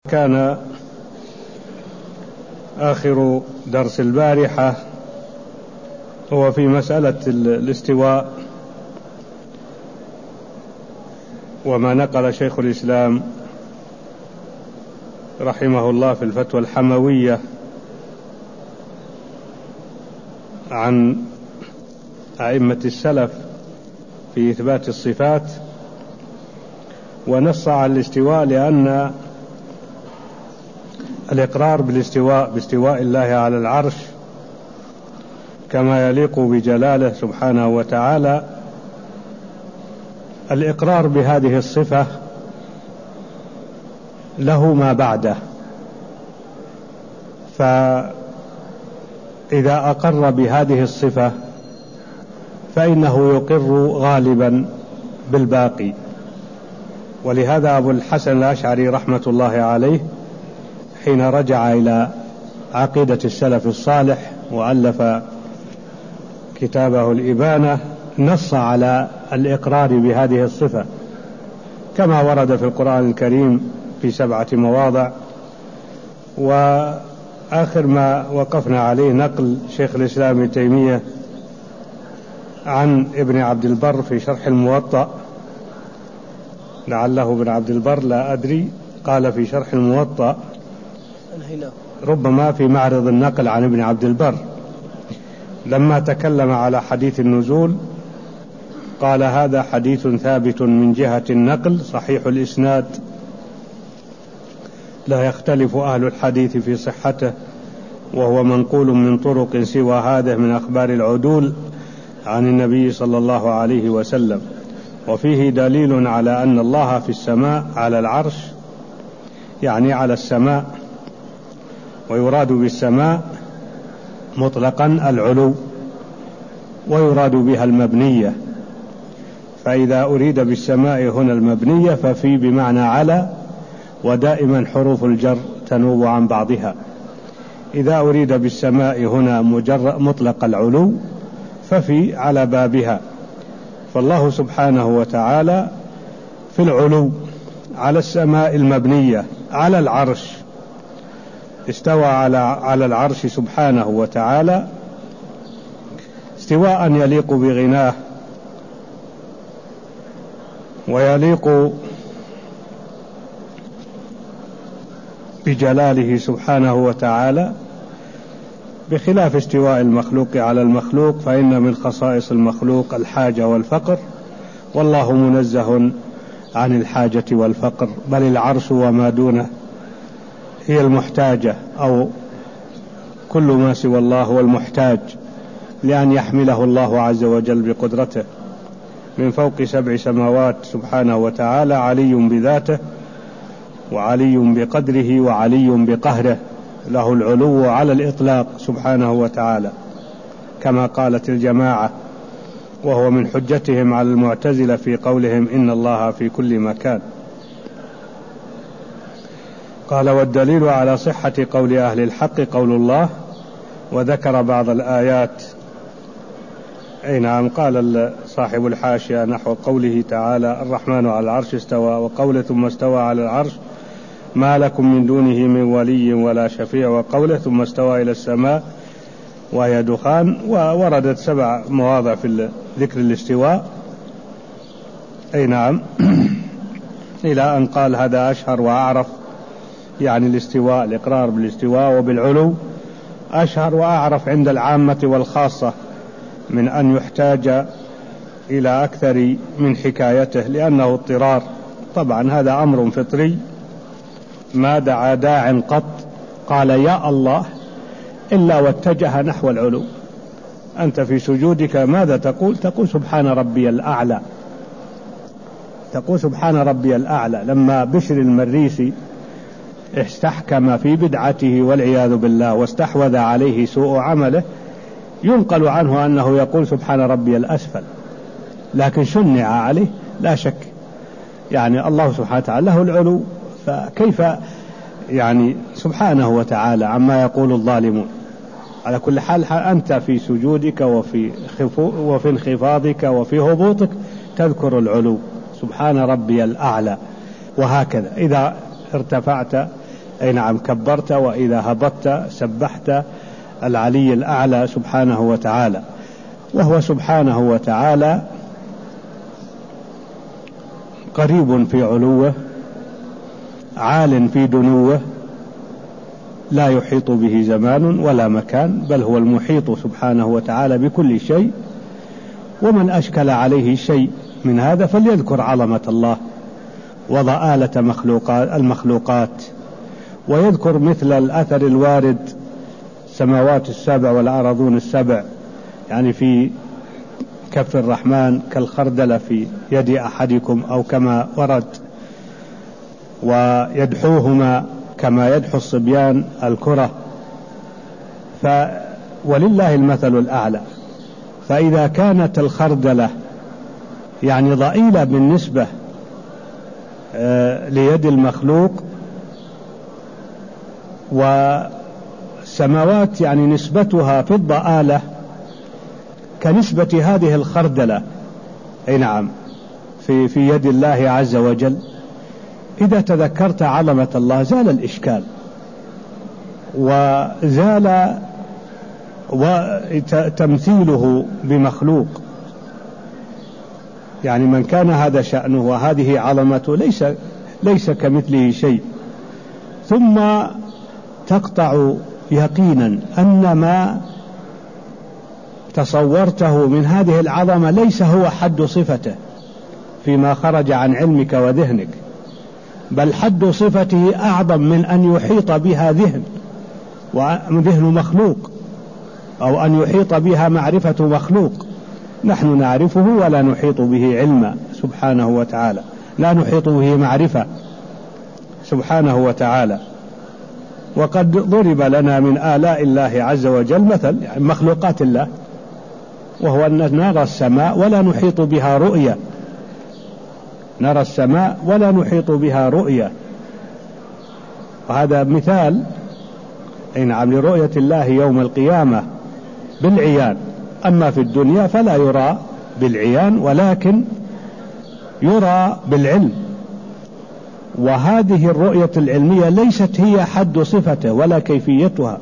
كان آخر درس البارحة هو في مسألة الاستواء، وما نقل شيخ الإسلام رحمه الله في الفتوى الحموية عن أئمة السلف في إثبات الصفات، ونص على الاستواء لأن الإقرار باستواء الله على العرش كما يليق بجلاله سبحانه وتعالى، الإقرار بهذه الصفة له ما بعده، فإذا أقر بهذه الصفة فإنه يقر غالبا بالباقي. ولهذا أبو الحسن الأشعري رحمة الله عليه حين رجع إلى عقيدة السلف الصالح وألف كتابه الإبانة نص على الإقرار بهذه الصفة كما ورد في القرآن الكريم في 7 مواضع. وآخر ما وقفنا عليه نقل شيخ الإسلام ابن تيمية عن ابن عبد البر في شرح الموطأ، لعله ابن عبد البر لا أدري، قال في شرح الموطأ ربما في معرض النقل عن ابن عبد البر لما تكلم على حديث النزول قال: هذا حديث ثابت من جهة النقل صحيح الإسناد، لا يختلف أهل الحديث في صحته، وهو منقول من طرق سوى هذا من أخبار العدول عن النبي صلى الله عليه وسلم، وفيه دليل على أن الله في السماء على العرش، يعني على السماء، ويراد بالسماء مطلقا العلو، ويراد بها المبنية، فإذا أريد بالسماء هنا المبنية ففي بمعنى على، ودائما حروف الجر تنوب عن بعضها. إذا أريد بالسماء هنا مطلق العلو ففي على بابها. فالله سبحانه وتعالى في العلو على السماء المبنية على العرش، استوى على العرش سبحانه وتعالى استواء يليق بغناه ويليق بجلاله سبحانه وتعالى، بخلاف استواء المخلوق على المخلوق، فإن من خصائص المخلوق الحاجة والفقر، والله منزه عن الحاجة والفقر، بل العرش وما دونه هي المحتاجة، أو كل ما سوى الله هو المحتاج، لأن يحمله الله عز وجل بقدرته من فوق 7 سماوات سبحانه وتعالى، علي بذاته وعلي بقدره وعلي بقهره، له العلو على الإطلاق سبحانه وتعالى، كما قالت الجماعة، وهو من حجتهم على المعتزلة في قولهم إن الله في كل مكان. قال: والدليل على صحة قول أهل الحق قول الله، وذكر بعض الآيات. أي نعم، قال صاحب الحاشية نحو قوله تعالى: الرحمن على العرش استوى، وقوله ثم استوى على العرش ما لكم من دونه من ولي ولا شفيع، وقوله ثم استوى إلى السماء وهي دخان. ووردت 7 مواضع في ذكر الاستواء، أي نعم، إلى أن قال: هذا أشهر وأعرف، يعني الاستواء، الإقرار بالاستواء وبالعلو أشهر وأعرف عند العامة والخاصة من أن يحتاج إلى أكثر من حكايته، لأنه اضطرار. طبعا هذا أمر فطري، ما دعا داع قط قال يا الله إلا واتجه نحو العلو. أنت في سجودك ماذا تقول؟ تقول سبحان ربي الأعلى، تقول سبحان ربي الأعلى. لما بشر المريسي استحكم في بدعته والعياذ بالله واستحوذ عليه سوء عمله، ينقل عنه أنه يقول سبحان ربي الأسفل، لكن شنع عليه لا شك، يعني الله سبحانه وتعالى له العلو، فكيف يعني سبحانه وتعالى عما يقول الظالمون. على كل حال أنت في سجودك وفي انخفاضك وفي هبوطك تذكر العلو، سبحان ربي الأعلى. وهكذا إذا ارتفعت أي نعم كبرت، وإذا هبطت سبحت العلي الأعلى سبحانه وتعالى. وهو سبحانه وتعالى قريب في علوه، عال في دنوه، لا يحيط به زمان ولا مكان، بل هو المحيط سبحانه وتعالى بكل شيء. ومن أشكل عليه شيء من هذا فليذكر عظمة الله وضآلة المخلوقات، ويذكر مثل الأثر الوارد: السماوات السبع والأرضون السبع، يعني في كف الرحمن كالخردلة في يد أحدكم، أو كما ورد: ويدحوهما كما يدحو الصبيان الكرة. ولله المثل الأعلى. فإذا كانت الخردلة يعني ضئيلة بالنسبة ليد المخلوق، والسماوات يعني نسبتها في الضآلة كنسبة هذه الخردلة، أي نعم، في يد الله عز وجل، إذا تذكرت عظمة الله زال الإشكال وزال تمثيله بمخلوق. يعني من كان هذا شأنه وهذه عظمته ليس كمثله شيء. ثم تقطع يقينا أن ما تصورته من هذه العظمة ليس هو حد صفته فيما خرج عن علمك وذهنك، بل حد صفته أعظم من أن يحيط بها ذهن مخلوق، أو أن يحيط بها معرفة مخلوق. نحن نعرفه ولا نحيط به علما سبحانه وتعالى، لا نحيط به معرفة سبحانه وتعالى. وقد ضرب لنا من آلاء الله عز وجل مثل، يعني مخلوقات الله، وهو أن نرى السماء ولا نحيط بها رؤية، نرى السماء ولا نحيط بها رؤية، وهذا مثال أي نعم لرؤية الله يوم القيامة بالعيان. أما في الدنيا فلا يرى بالعيان، ولكن يرى بالعلم. وهذه الرؤية العلمية ليست هي حد صفته ولا كيفيتها،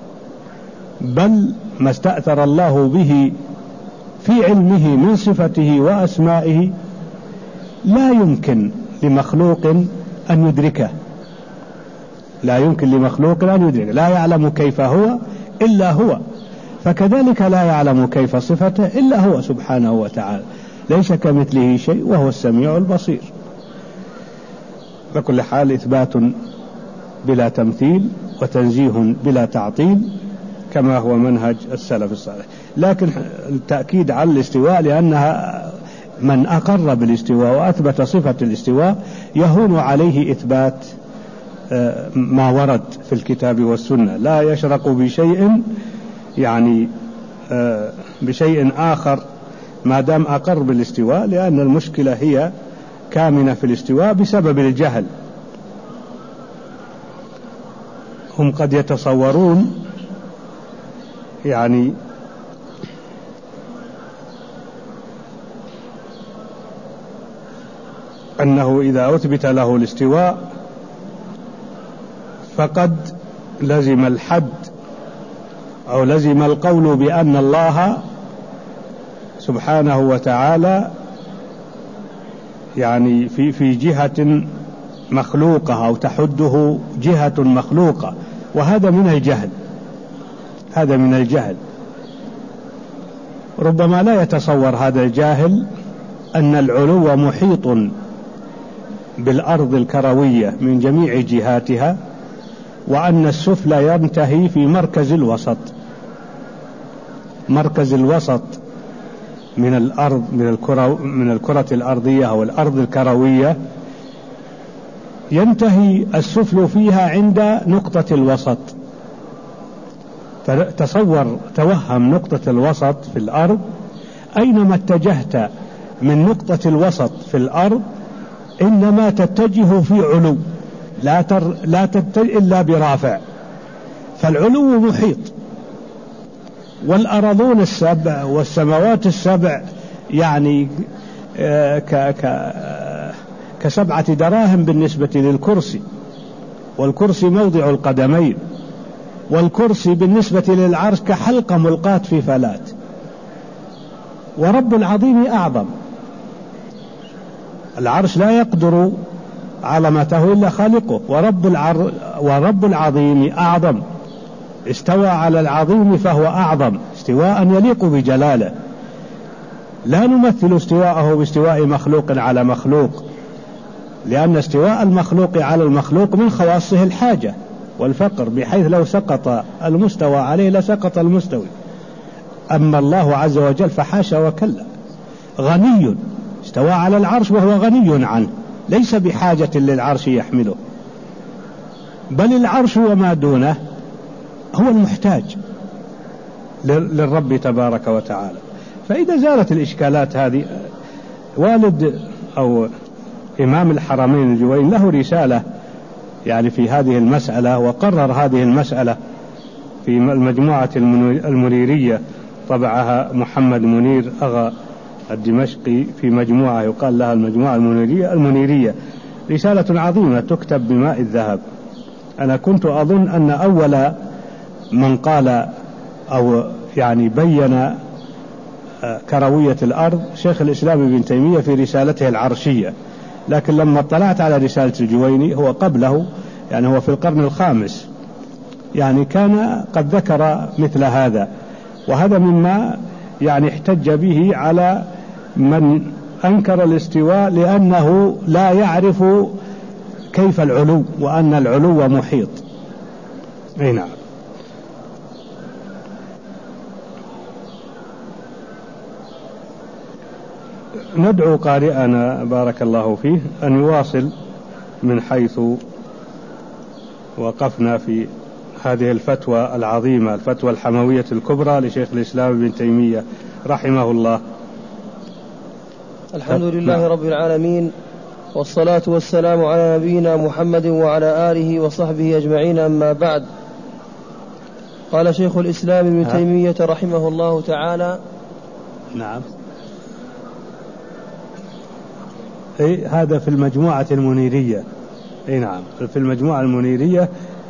بل ما استأثر الله به في علمه من صفته وأسمائه لا يمكن لمخلوق أن يدركه، لا يمكن لمخلوق أن يدركه، لا يعلم كيف هو إلا هو، فكذلك لا يعلم كيف صفته إلا هو سبحانه وتعالى، ليس كمثله شيء وهو السميع البصير. بكل حال إثبات بلا تمثيل وتنزيه بلا تعطيل كما هو منهج السلف الصالح. لكن التأكيد على الاستواء، لأنها من أقر بالاستواء وأثبت صفة الاستواء يهون عليه إثبات ما ورد في الكتاب والسنة، لا يشرق بشيء يعني بشيء آخر ما دام أقر بالاستواء، لأن المشكلة هي كامنة في الاستواء بسبب الجهل. هم قد يتصورون يعني أنه إذا أثبت له الاستواء فقد لزم الحد أو لزم القول بأن الله سبحانه وتعالى يعني في جهة مخلوقة أو تحده جهة مخلوقة، وهذا من الجهل، هذا من الجهل. ربما لا يتصور هذا الجاهل أن العلو محيط بالأرض الكروية من جميع جهاتها، وأن السفلى ينتهي في مركز الوسط، مركز الوسط من الأرض، من الكرة الأرضية أو الأرض الكروية، ينتهي السفل فيها عند نقطة الوسط. تصور، توهم نقطة الوسط في الأرض، أينما اتجهت من نقطة الوسط في الأرض إنما تتجه في علو، لا تتجه إلا برافع، فالعلو محيط. والأرضون السبع والسماوات السبع يعني كسبعة دراهم بالنسبة للكرسي، والكرسي موضع القدمين، والكرسي بالنسبة للعرش كحلقة ملقاة في فلات. ورب العظيم أعظم، العرش لا يقدر عظمته إلا خالقه، ورب العظيم أعظم، استوى على العظيم فهو أعظم استواء يليق بجلاله. لا نمثل استواءه باستواء مخلوق على مخلوق، لأن استواء المخلوق على المخلوق من خواصه الحاجة والفقر، بحيث لو سقط المستوى عليه لسقط المستوي. أما الله عز وجل فحاشا وكلا، غني، استوى على العرش وهو غني عنه، ليس بحاجة للعرش يحمله، بل العرش وما دونه هو المحتاج للرب تبارك وتعالى. فإذا زالت الإشكالات هذه، والد أو إمام الحرمين الجويني له رسالة يعني في هذه المسألة، وقرر هذه المسألة في المجموعة المنيرية، طبعها محمد منير أغا الدمشقي في مجموعة يقال لها المجموعة المنيرية، رسالة عظيمة تكتب بماء الذهب. أنا كنت أظن أن أول من قال أو يعني بين كروية الأرض شيخ الإسلام ابن تيمية في رسالته العرشية، لكن لما اطلعت على رسالة الجويني هو قبله، يعني هو في القرن الخامس، يعني كان قد ذكر مثل هذا. وهذا مما يعني احتج به على من أنكر الاستواء، لأنه لا يعرف كيف العلو، وأن العلو محيط. أي نعم. ندعو قارئنا بارك الله فيه أن يواصل من حيث وقفنا في هذه الفتوى العظيمة، الفتوى الحموية الكبرى لشيخ الإسلام ابن تيمية رحمه الله. الحمد لله رب العالمين، والصلاة والسلام على نبينا محمد وعلى آله وصحبه أجمعين، أما بعد. قال شيخ الإسلام ابن تيمية رحمه الله تعالى: نعم. هذا في المجموعة المنيرية. نعم، في المجموعة المنيرية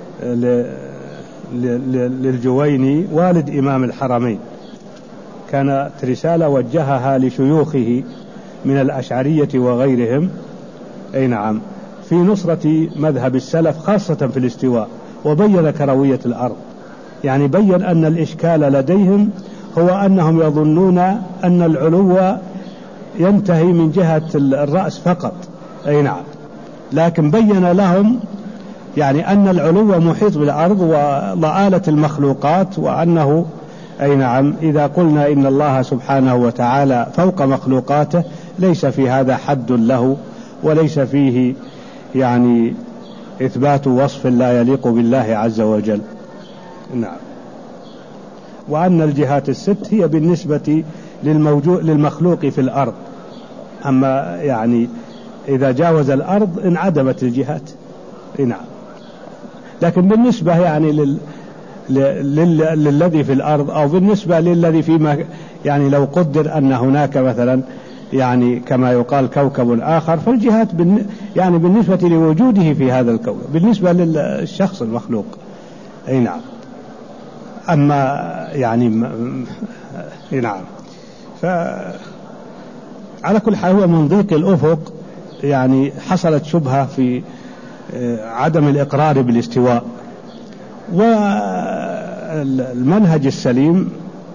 للجويني والد إمام الحرمين، كانت رسالة وجهها لشيوخه من الأشعرية وغيرهم، أي نعم، في نصرة مذهب السلف خاصة في الاستواء، وبين كروية الأرض، يعني بين أن الإشكال لديهم هو أنهم يظنون أن العلو ينتهي من جهة الرأس فقط، أي نعم، لكن بين لهم يعني أن العلو محيط بالأرض وضآلة المخلوقات، وأنه أي نعم إذا قلنا إن الله سبحانه وتعالى فوق مخلوقاته ليس في هذا حد له، وليس فيه يعني إثبات وصف لا يليق بالله عز وجل. نعم. وأن الجهات الست هي بالنسبة للمخلوق في الأرض، أما يعني إذا جاوز الأرض انعدمت الجهات. نعم. لكن بالنسبة يعني للذي في الأرض، أو بالنسبة للذي فيما يعني لو قدر أن هناك مثلا يعني كما يقال كوكب آخر، فالجهات يعني بالنسبة لوجوده في هذا الكوكب بالنسبة للشخص المخلوق. أي نعم. أما يعني نعم، فعلى كل حال هو من ضيق الأفق يعني حصلت شبهة في عدم الإقرار بالاستواء. والمنهج السليم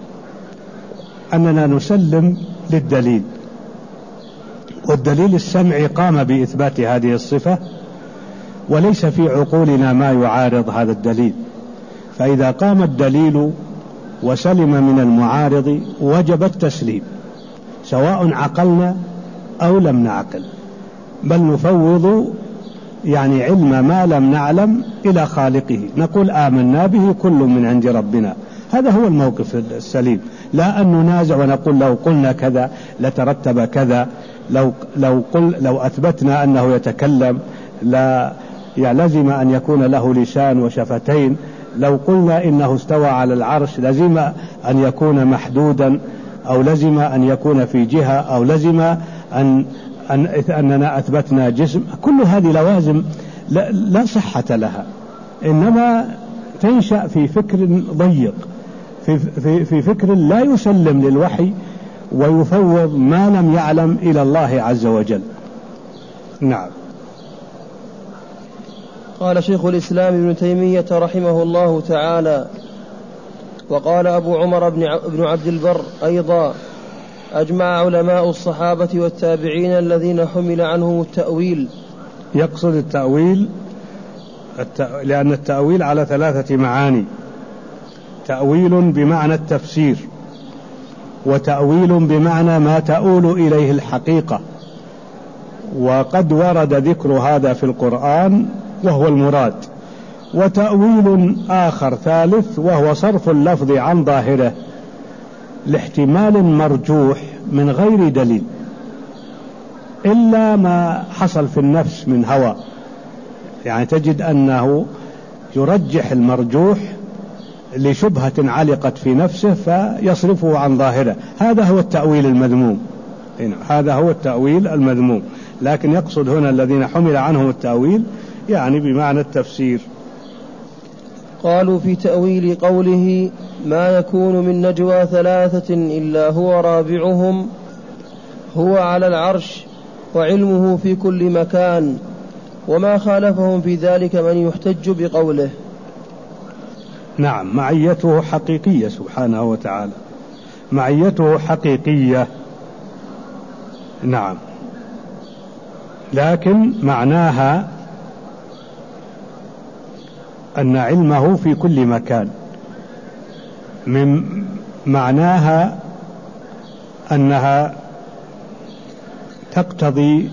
أننا نسلم للدليل، والدليل السمعي قام بإثبات هذه الصفة، وليس في عقولنا ما يعارض هذا الدليل. فإذا قام الدليل وسلم من المعارض وجب التسليم، سواء عقلنا أو لم نعقل، بل نفوض يعني علم ما لم نعلم إلى خالقه، نقول آمنا به كل من عند ربنا. هذا هو الموقف السليم، لا أن ننازع ونقول لو قلنا كذا لترتب كذا، لو أثبتنا أنه يتكلم لا لزم أن يكون له لسان وشفتين، لو قلنا إنه استوى على العرش لزم أن يكون محدودا، أو لزم أن يكون في جهة، أو لزم أننا أثبتنا جسم. كل هذه لوازم لا صحة لها، إنما تنشأ في فكر ضيق، في فكر لا يسلم للوحي ويفوض ما لم يعلم إلى الله عز وجل. نعم. قال شيخ الإسلام ابن تيمية رحمه الله تعالى: وقال أبو عمر بن عبد البر أيضا: أجمع علماء الصحابة والتابعين الذين حمل عنهم التأويل. يقصد التأويل لأن التأويل على 3 معاني: تأويل بمعنى التفسير، وتأويل بمعنى ما تؤول إليه الحقيقة، وقد ورد ذكر هذا في القرآن وهو المراد، وتأويل آخر ثالث وهو صرف اللفظ عن ظاهره لاحتمال مرجوح من غير دليل، إلا ما حصل في النفس من هوى، يعني تجد أنه يرجح المرجوح لشبهة علقت في نفسه فيصرفه عن ظاهره، هذا هو التأويل المذموم. هذا هو التأويل المذموم، لكن يقصد هنا الذين حمل عنهم التأويل يعني بمعنى التفسير. قالوا في تأويل قوله: ما يكون من نجوى 3 إلا هو رابعهم هو على العرش وعلمه في كل مكان، وما خالفهم في ذلك من يحتج بقوله. نعم، معيته حقيقية سبحانه وتعالى، معيته حقيقية. نعم، لكن معناها أن علمه في كل مكان، من معناها أنها تقتضي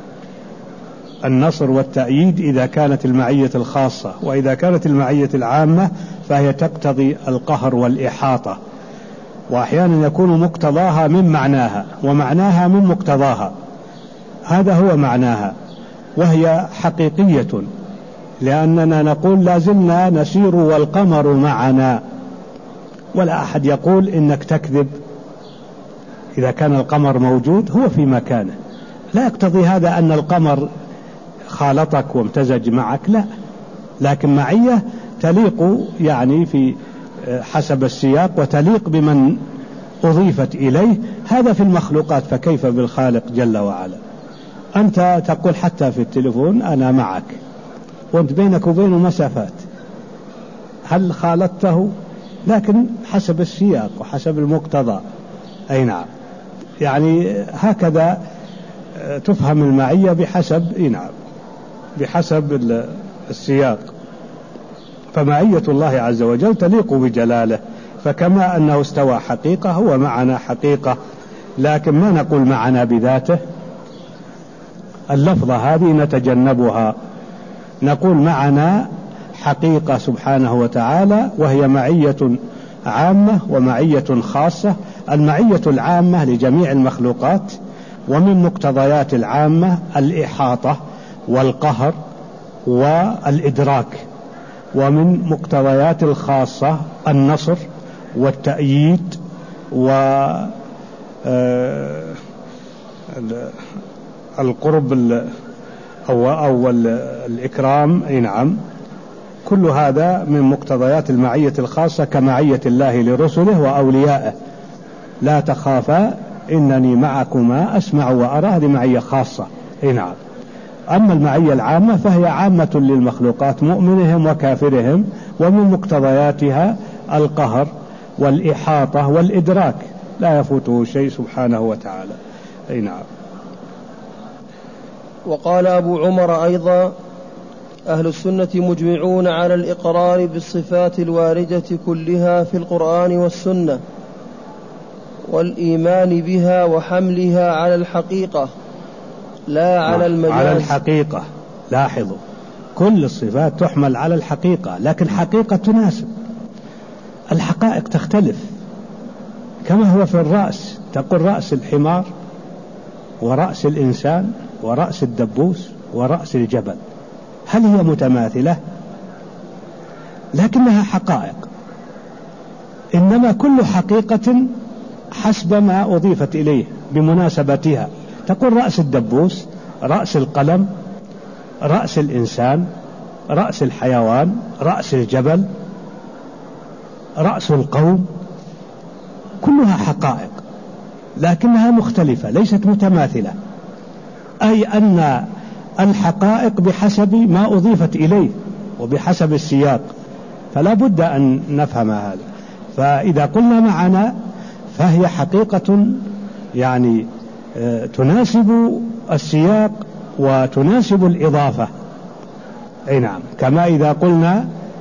النصر والتأييد إذا كانت المعية الخاصة، وإذا كانت المعية العامة فهي تقتضي القهر والإحاطة، وأحيانا يكون مقتضاها من معناها ومعناها من مقتضاها. هذا هو معناها، وهي حقيقية، لأننا نقول لازلنا نسير والقمر معنا، ولا أحد يقول إنك تكذب إذا كان القمر موجود هو في مكانه. لا يقتضي هذا أن القمر خالطك وامتزج معك، لا، لكن معية تليق يعني في حسب السياق وتليق بمن أضيفت إليه. هذا في المخلوقات، فكيف بالخالق جل وعلا؟ أنت تقول حتى في التليفون أنا معك، وانت بينك وبينه مسافات، هل خالطته؟ لكن حسب السياق وحسب المقتضى. أي نعم، يعني هكذا تفهم المعية بحسب نعم بحسب السياق. فمعية الله عز وجل تليق بجلاله، فكما أنه استوى حقيقة هو معنا حقيقة، لكن ما نقول معنا بذاته، اللفظة هذه نتجنبها، نقول معنا حقيقة سبحانه وتعالى، وهي معية عامة ومعية خاصة. المعية العامة لجميع المخلوقات، ومن مقتضيات العامة الإحاطة والقهر والإدراك، ومن مقتضيات الخاصة النصر والتأييد والقرب أو الإكرام. نعم، كل هذا من مقتضيات المعية الخاصة، كمعية الله لرسله وأوليائه: لا تخافا إنني معكما أسمع وأرى، هذه معية خاصة. نعم. أما المعية العامة فهي عامة للمخلوقات، مؤمنهم وكافرهم، ومن مقتضياتها القهر والإحاطة والإدراك، لا يفوته شيء سبحانه وتعالى. نعم. وقال أبو عمر أيضا: أهل السنة مجمعون على الإقرار بالصفات الواردة كلها في القرآن والسنة، والإيمان بها وحملها على الحقيقة لا على المجاز. على الحقيقة، لاحظوا، كل الصفات تحمل على الحقيقة، لكن حقيقة تناسب. الحقائق تختلف، كما هو في الرأس، تقول رأس الحمار ورأس الإنسان ورأس الدبوس ورأس الجبل، هل هي متماثلة؟ لكنها حقائق، إنما كل حقيقة حسب ما أضيفت إليه بمناسبتها. تقول رأس الدبوس، رأس القلم، رأس الإنسان، رأس الحيوان، رأس الجبل، رأس القوم، كلها حقائق لكنها مختلفة ليست متماثلة، أي أن الحقائق بحسب ما أضيفت إليه وبحسب السياق، فلا بد أن نفهم هذا. فإذا قلنا معنا فهي حقيقة يعني تناسب السياق وتناسب الإضافة. أي نعم، كما إذا قلنا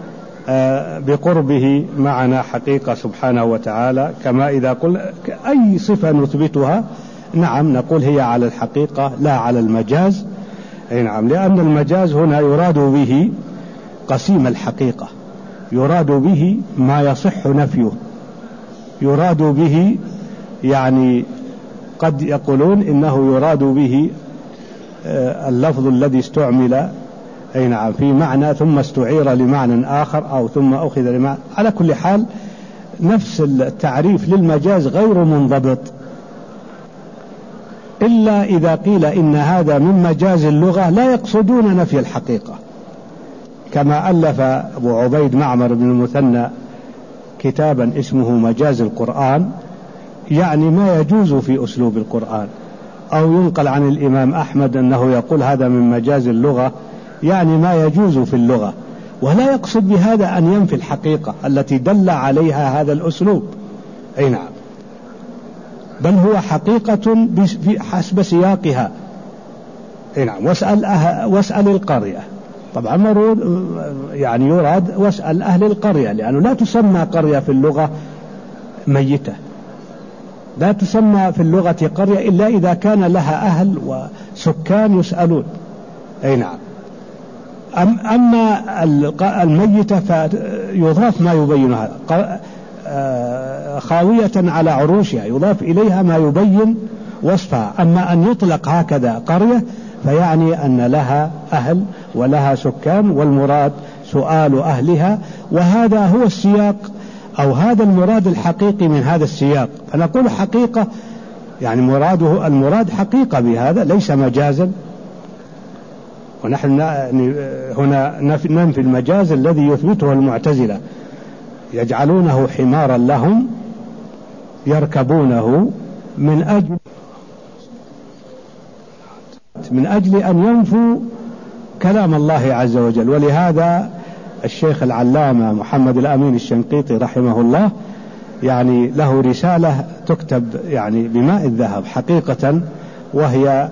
بقربه معنا حقيقة سبحانه وتعالى، كما إذا قلنا أي صفة نثبتها نعم نقول هي على الحقيقة لا على المجاز. أي نعم، لأن المجاز هنا يراد به قسيم الحقيقة، يراد به ما يصح نفيه، يراد به يعني قد يقولون إنه يراد به اللفظ الذي استعمل أي نعم في معنى ثم استعير لمعنى آخر أو ثم أخذ لمعنى. على كل حال نفس التعريف للمجاز غير منضبط، إلا إذا قيل إن هذا من مجاز اللغة لا يقصدون نفي الحقيقة، كما ألف أبو عبيد معمر بن المثنى كتابا اسمه مجاز القرآن، يعني ما يجوز في أسلوب القرآن. أو ينقل عن الإمام أحمد أنه يقول هذا من مجاز اللغة، يعني ما يجوز في اللغة، ولا يقصد بهذا أن ينفي الحقيقة التي دل عليها هذا الأسلوب. أي نعم، بل هو حقيقة حسب سياقها. أي نعم، واسأل القرية، طبعا يعني يراد واسأل أهل القرية، لأنه لا تسمى قرية في اللغة ميتة، لا تسمى في اللغة قرية إلا إذا كان لها أهل وسكان يسألون. أي نعم، أما الميتة فيضاف ما يبينها، خاوية على عروشها يضاف إليها ما يبين وصفها. أما أن يطلق هكذا قرية فيعني أن لها أهل ولها سكان، والمراد سؤال أهلها، وهذا هو السياق أو هذا المراد الحقيقي من هذا السياق. فنقول حقيقة يعني المراد حقيقة بهذا ليس مجازا. ونحن هنا ننفي المجاز الذي يثبته المعتزلة، يجعلونه حمارا لهم يركبونه من أجل أن ينفوا كلام الله عز وجل. ولهذا الشيخ العلامة محمد الأمين الشنقيطي رحمه الله يعني له رسالة تكتب يعني بماء الذهب حقيقة، وهي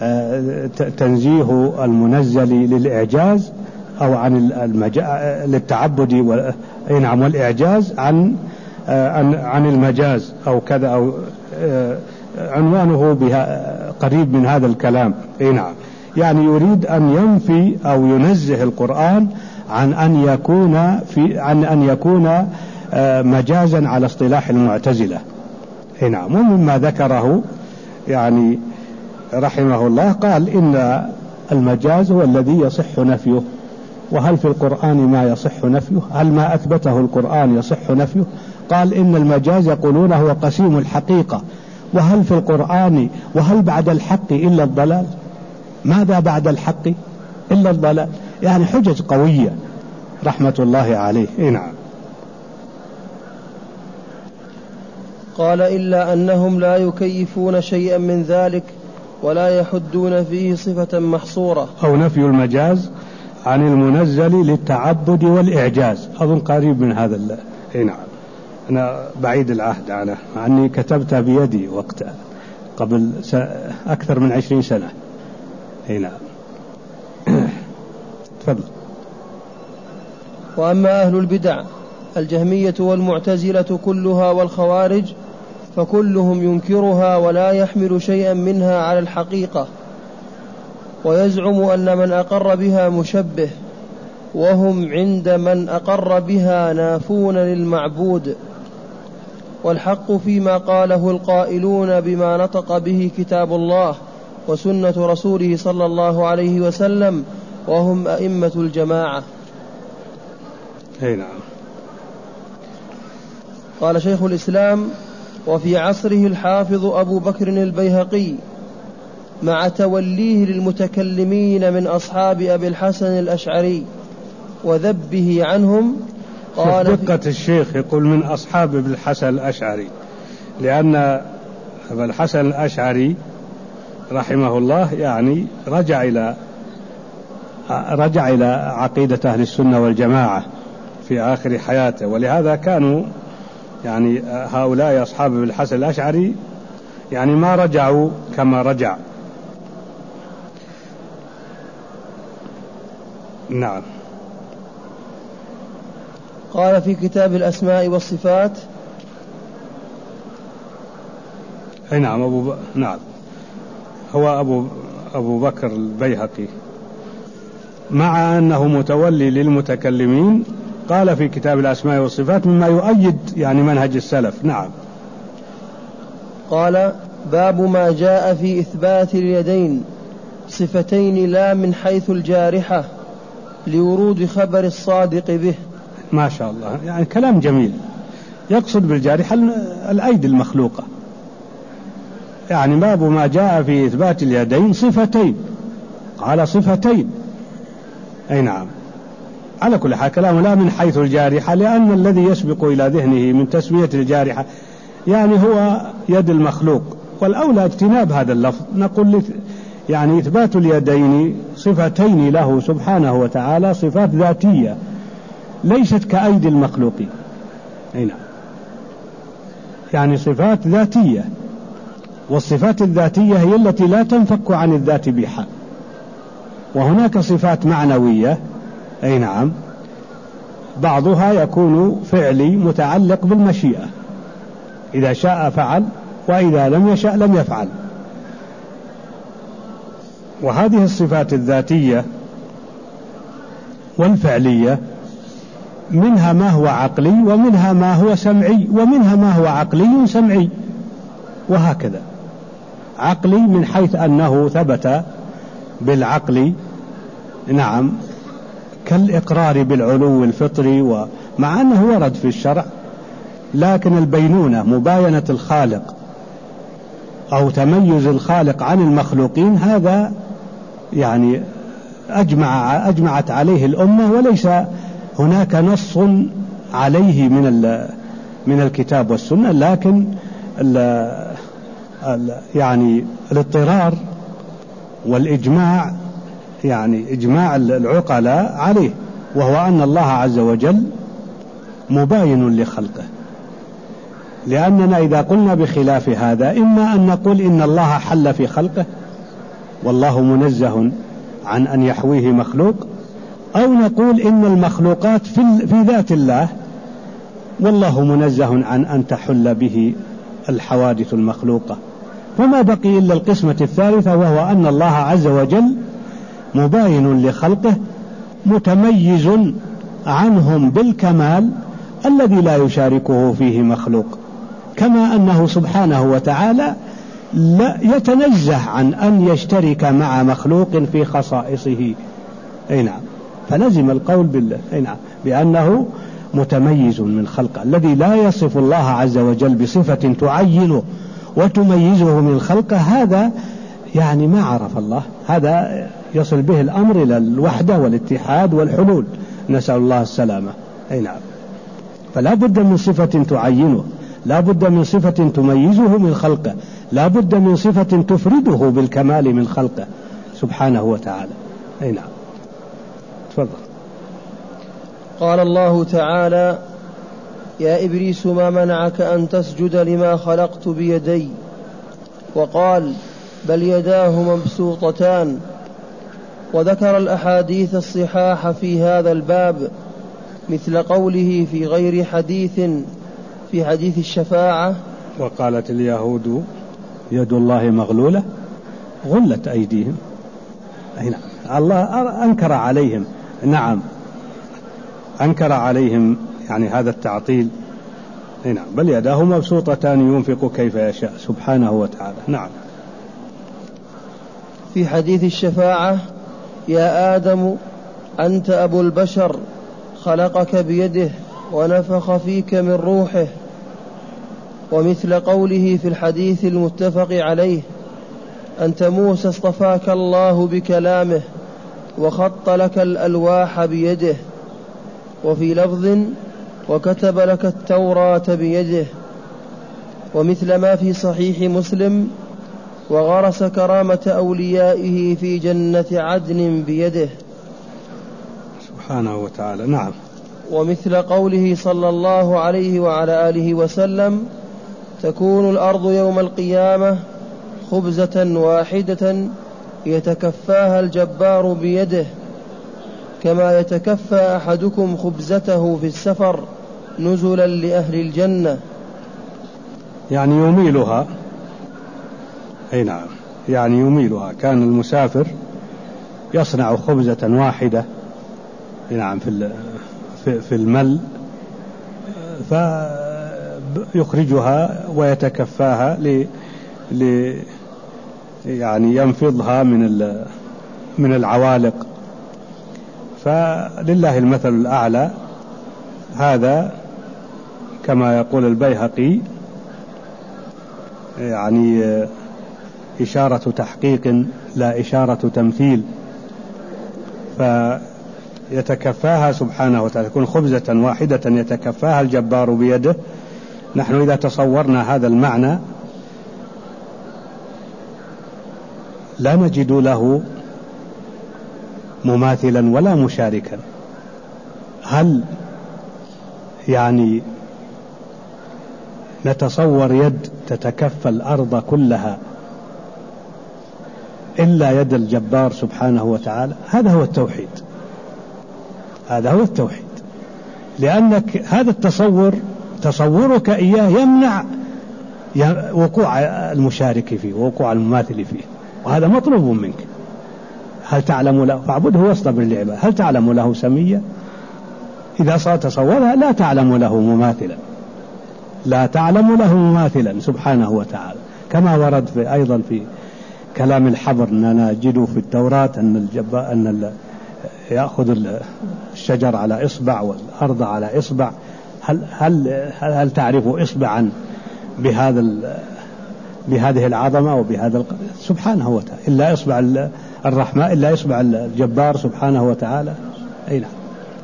تنزيه المنزل للإعجاز أو عن للتعبد والإعجاز عن المجاز أو كذا، أو عنوانه بها قريب من هذا الكلام. نعم، يعني يريد أن ينفي أو ينزه القرآن عن أن يكون مجازا على اصطلاح المعتزلة. نعم، ومما ذكره يعني رحمه الله قال إن المجاز هو الذي يصح نفيه. وهل في القرآن ما يصح نفيه؟ هل ما أثبته القرآن يصح نفيه؟ قال إن المجاز يقولون هو قسيم الحقيقة. وهل في القرآن وهل بعد الحق إلا الضلال؟ ماذا بعد الحق إلا الضلال؟ يعني حجج قوية رحمة الله عليه. نعم. قال إلا أنهم لا يكيفون شيئا من ذلك ولا يحدون فيه صفة محصورة. أو نفي المجاز عن المنزل للتعبد والإعجاز، أظن قريب من هذا. نعم، أنا بعيد العهد عنه، مع أني كتبتها بيدي وقتها قبل أكثر من 20 سنة. نعم. تفضل. وأما أهل البدع الجهمية والمعتزلة كلها والخوارج فكلهم ينكرها ولا يحمل شيئا منها على الحقيقة، ويزعم أن من أقر بها مشبه، وهم عند من أقر بها نافون للمعبود. والحق فيما قاله القائلون بما نطق به كتاب الله وسنة رسوله صلى الله عليه وسلم، وهم أئمة الجماعة. نعم. قال شيخ الإسلام: وفي عصره الحافظ أبو بكر البيهقي مع توليه للمتكلمين من أصحاب أبي الحسن الأشعري وذبه عنهم. قال دقة الشيخ يقول من أصحاب أبي الحسن الأشعري، لأن أبا الحسن الأشعري رحمه الله يعني رجع إلى عقيدة أهل السنة والجماعة في آخر حياته، ولهذا كانوا يعني هؤلاء أصحاب أبي الحسن الأشعري يعني ما رجعوا كما رجع. نعم. قال في كتاب الأسماء والصفات. أي نعم نعم هو أبو بكر البيهقي، مع أنه متولي للمتكلمين، قال في كتاب الأسماء والصفات مما يؤيد يعني منهج السلف. نعم. قال باب ما جاء في إثبات اليدين صفتين لا من حيث الجارحة لورود خبر الصادق به. ما شاء الله، يعني كلام جميل. يقصد بالجارحة الأيدي المخلوقة، يعني باب ما جاء في إثبات اليدين صفتين، قال صفتين. أي نعم. على كل حال كلام لا من حيث الجارحة، لأن الذي يسبق إلى ذهنه من تسمية الجارحة يعني هو يد المخلوق، والأولى اجتناب هذا اللفظ. نقول يعني إثبات اليدين صفتين له سبحانه وتعالى، صفات ذاتية ليست كأيدي المخلوقين. أي نعم. يعني صفات ذاتية، والصفات الذاتية هي التي لا تنفك عن الذات بحال. وهناك صفات معنوية، أي نعم، بعضها يكون فعلي متعلق بالمشيئة، إذا شاء فعل وإذا لم يشاء لم يفعل. وهذه الصفات الذاتية والفعلية منها ما هو عقلي ومنها ما هو سمعي ومنها ما هو عقلي سمعي، وهكذا. عقلي من حيث أنه ثبت بالعقل، نعم، كالإقرار بالعلو الفطري، ومع أنه ورد في الشرع، لكن البينونة مباينة الخالق أو تميز الخالق عن المخلوقين هذا يعني أجمعت عليه الأمة، وليس هناك نص عليه من الكتاب والسنة، لكن يعني الاضطرار والإجماع، يعني إجماع العقلاء عليه، وهو أن الله عز وجل مباين لخلقه. لأننا إذا قلنا بخلاف هذا إما أن نقول إن الله حل في خلقه والله منزه عن أن يحويه مخلوق، أو نقول إن المخلوقات في ذات الله والله منزه عن أن تحل به الحوادث المخلوقة. فما بقي إلا القسمة الثالثة، وهو أن الله عز وجل مباين لخلقه متميز عنهم بالكمال الذي لا يشاركه فيه مخلوق، كما أنه سبحانه وتعالى لا يتنزه عن أن يشترك مع مخلوق في خصائصه. أي نعم. فلزم القول بالله، أي نعم، بأنه متميز من خلقه. الذي لا يصف الله عز وجل بصفة تعينه وتميزه من خلقه، هذا يعني ما عرف الله، هذا يصل به الأمر إلى الوحدة والاتحاد والحلول، نسأل الله السلامة. أي نعم. فلا بد من صفة تعينه، لا بد من صفة تميزه من خلقه، لا بد من صفة تفرده بالكمال من خلقه سبحانه وتعالى. أي نعم. تفضل. قال الله تعالى: يا إبليس ما منعك أن تسجد لما خلقت بيدي؟ وقال: بل يداه مبسوطتان. وذكر الأحاديث الصحاح في هذا الباب، مثل قوله في غير حديث في حديث الشفاعة: وقالت اليهود يد الله مغلولة غلت أيديهم. أي نعم. الله أنكر عليهم، نعم، أنكر عليهم يعني هذا التعطيل. أي نعم. بل يداه مبسوطتان ينفق كيف يشاء سبحانه وتعالى. نعم. في حديث الشفاعة: يا آدم أنت أبو البشر، خلقك بيده ونفخ فيك من روحه. ومثل قوله في الحديث المتفق عليه: أنت موسى اصطفاك الله بكلامه وخط لك الألواح بيده، وفي لفظ وكتب لك التوراة بيده، ومثل ما في صحيح مسلم وغرس كرامة أوليائه في جنة عدن بيده سبحانه وتعالى. نعم. ومثل قوله صلى الله عليه وعلى آله وسلم تكون الأرض يوم القيامة خبزة واحدة يتكفاها الجبار بيده، كما يتكفى أحدكم خبزته في السفر نزلا لأهل الجنة، يعني يميلها. أي نعم، يعني يميلها. كان المسافر يصنع خبزة واحدة نعم في المل، فيخرجها ويتكفاها يعني ينفضها من العوالق. فلله المثل الأعلى. هذا كما يقول البيهقي يعني إشارة تحقيق لا إشارة تمثيل، فيتكفاها سبحانه وتعالى، تكون خبزة واحدة يتكفاها الجبار بيده. نحن إذا تصورنا هذا المعنى لا نجد له مماثلا ولا مشاركا. هل يعني نتصور يد تتكفى الأرض كلها إلا يد الجبار سبحانه وتعالى؟ هذا هو التوحيد، هذا هو التوحيد. لأنك هذا التصور تصورك إياه يمنع وقوع المشارك فيه ووقوع المماثل فيه، وهذا مطلوب منك. هل تعلم له فاعبده واصطبر لعباده، هل تعلم له سميا؟ إذا صار تصورها لا تعلم له مماثلا، لا تعلم له مماثلا سبحانه وتعالى. كما ورد أيضا في كلام الحبر أننا نجد في التوراة أن يأخذ الشجر على إصبع والأرض على إصبع. هل تعرف إصبعا بهذه العظمة وبهذا سبحانه وتعالى إلا إصبع الرحمن، إلا إصبع الجبار سبحانه وتعالى. أي نعم.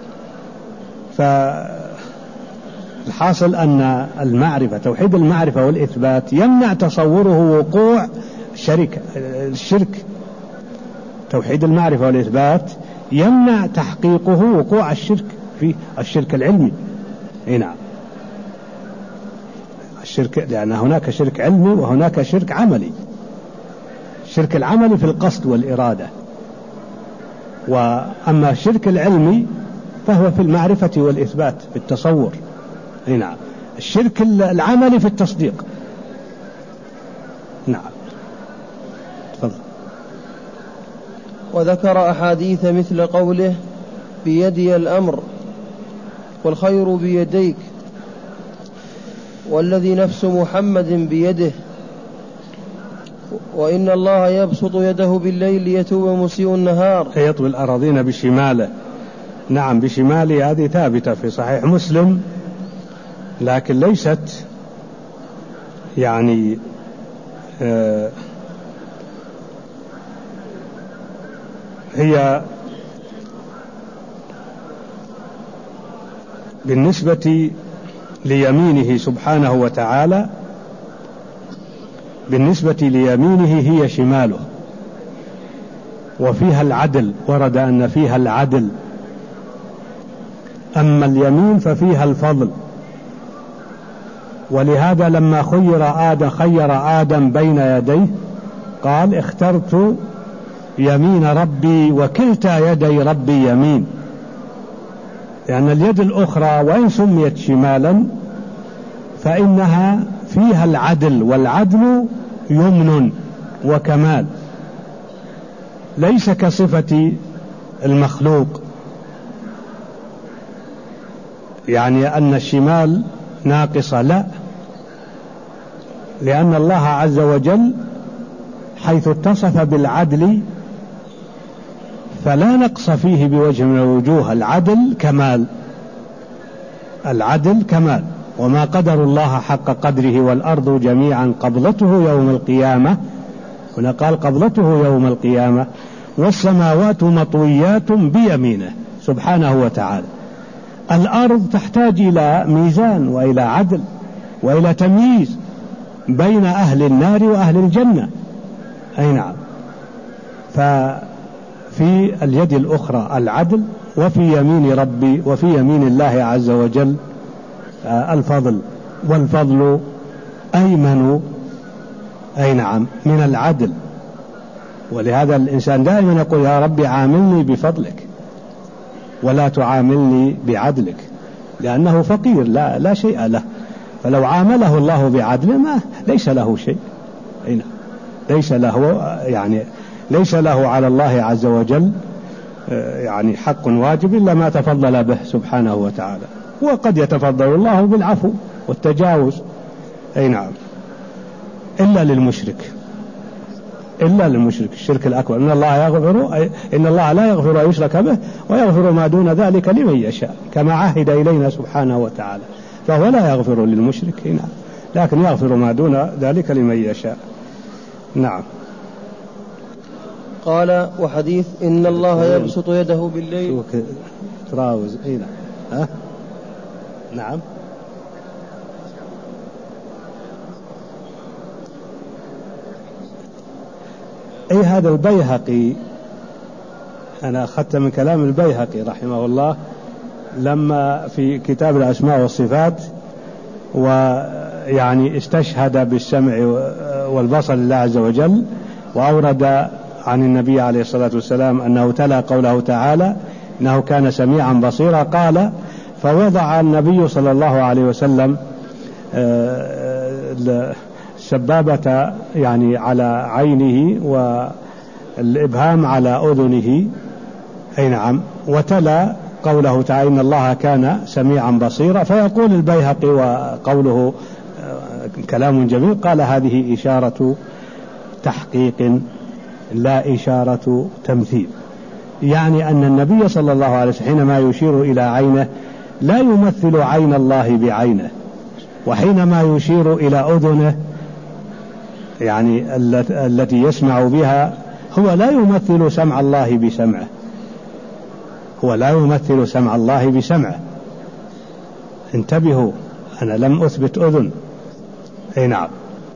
فالحاصل أن المعرفة، توحيد المعرفة والإثبات، يمنع تصوره وقوع الشرك. توحيد المعرفة والإثبات يمنع تحقيقه وقوع الشرك، في الشرك العلمي. أي نعم، الشرك، لأن هناك شرك علمي وهناك شرك عملي. الشرك العملي في القصد والإرادة، وأما الشرك العلمي فهو في المعرفة والإثبات، في التصور. أي نعم. الشرك العملي في التصديق. نعم. تفضل. وذكر أحاديث مثل قوله بيدي الأمر والخير بيديك والذي نفس محمد بيده، وإن الله يبسط يده بالليل ليتوب مسيء النهار، يطوي الأراضين بشماله. نعم، بشماله، هذه ثابتة في صحيح مسلم، لكن ليست يعني هي بالنسبة ليمينه سبحانه وتعالى، بالنسبة ليمينه هي شماله، وفيها العدل، ورد أن فيها العدل. أما اليمين ففيها الفضل. ولهذا لما خير آدم بين يديه قال اخترت يمين ربي وكلتا يدي ربي يمين، لأن اليد الأخرى وإن سميت شمالا فإنها فيها العدل، والعدل يمن وكمال، ليس كصفة المخلوق، يعني أن الشمال ناقصة، لا، لأن الله عز وجل حيث اتصف بالعدل فلا نقص فيه بوجه من الوجوه. العدل كمال، العدل كمال. وما قدر الله حق قدره والأرض جميعا قبضته يوم القيامة هنا قال قبضته يوم القيامة والسماوات مطويات بيمينه سبحانه وتعالى. الأرض تحتاج إلى ميزان وإلى عدل وإلى تمييز بين أهل النار وأهل الجنة. أي نعم. ففي اليد الأخرى العدل، وفي يمين ربي وفي يمين الله عز وجل الفضل، والفضل أيمن أي نعم من العدل. ولهذا الإنسان دائما يقول يا ربي عاملني بفضلك ولا تعاملني بعدلك، لأنه فقير لا شيء له. فلو عامله الله بعدل ما ليس له شيء، ليس له على الله عز وجل يعني حق واجب إلا ما تفضل به سبحانه وتعالى. وقد يتفضل الله بالعفو والتجاوز أي نعم، إلا للمشرك الشرك الأكبر. إن الله لا يغفر أن يشرك به ويغفر ما دون ذلك لمن يشاء، كما عهد إلينا سبحانه وتعالى. فهو لا يغفر للمشرك نعم، لكن يغفر ما دون ذلك لمن يشاء. نعم. قال وحديث إن الله يبسط يده بالليل تراوز نعم. أي هذا البيهقي، أنا أخذت من كلام البيهقي رحمه الله لما في كتاب الأسماء والصفات، ويعني استشهد بالسمع والبصر لله عز وجل، وأورد عن النبي عليه الصلاة والسلام أنه تلا قوله تعالى إنه كان سميعا بصيرا. قال فوضع النبي صلى الله عليه وسلم السبابة يعني على عينه والإبهام على أذنه أي نعم، وتلا قوله تعالى إن الله كان سميعا بصيرا. فيقول البيهقي وقوله كلام جميل، قال هذه إشارة تحقيق لا إشارة تمثيل، يعني أن النبي صلى الله عليه وسلم حينما يشير إلى عينه لا يمثل عين الله بعينه، وحينما يشير إلى أذنه يعني التي يسمع بها هو لا يمثل سمع الله بسمعه، انتبهوا، أنا لم أثبت أذن أي نعم،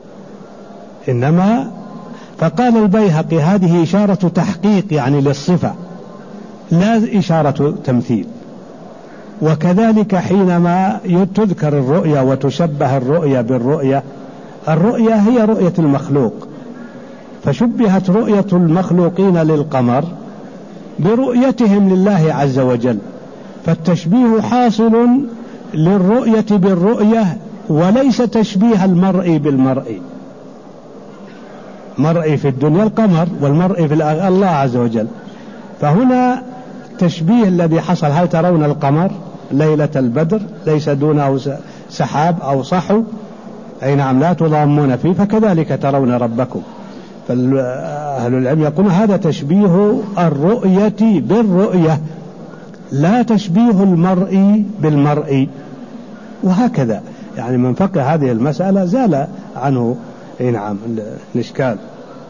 إنما فقال البيهقي هذه إشارة تحقيق يعني للصفة لا إشارة تمثيل. وكذلك حينما تذكر الرؤيا وتشبه الرؤيا بالرؤيا، الرؤيا هي رؤية المخلوق، فشبهت رؤية المخلوقين للقمر برؤيتهم لله عز وجل، فالتشبيه حاصل للرؤية بالرؤية وليس تشبيه المرء بالمرء. مرء في الدنيا القمر والمرء في الله عز وجل. فهنا التشبيه الذي حصل، هل ترون القمر ليلة البدر ليس دونه سحاب أو صحو أي نعم لا تضامون فيه، فكذلك ترون ربكم. فأهل العلم يقولون هذا تشبيه الرؤية بالرؤية لا تشبيه المرء بالمرء. وهكذا يعني من فقه هذه المسألة زال عنه اي نعم الإشكال.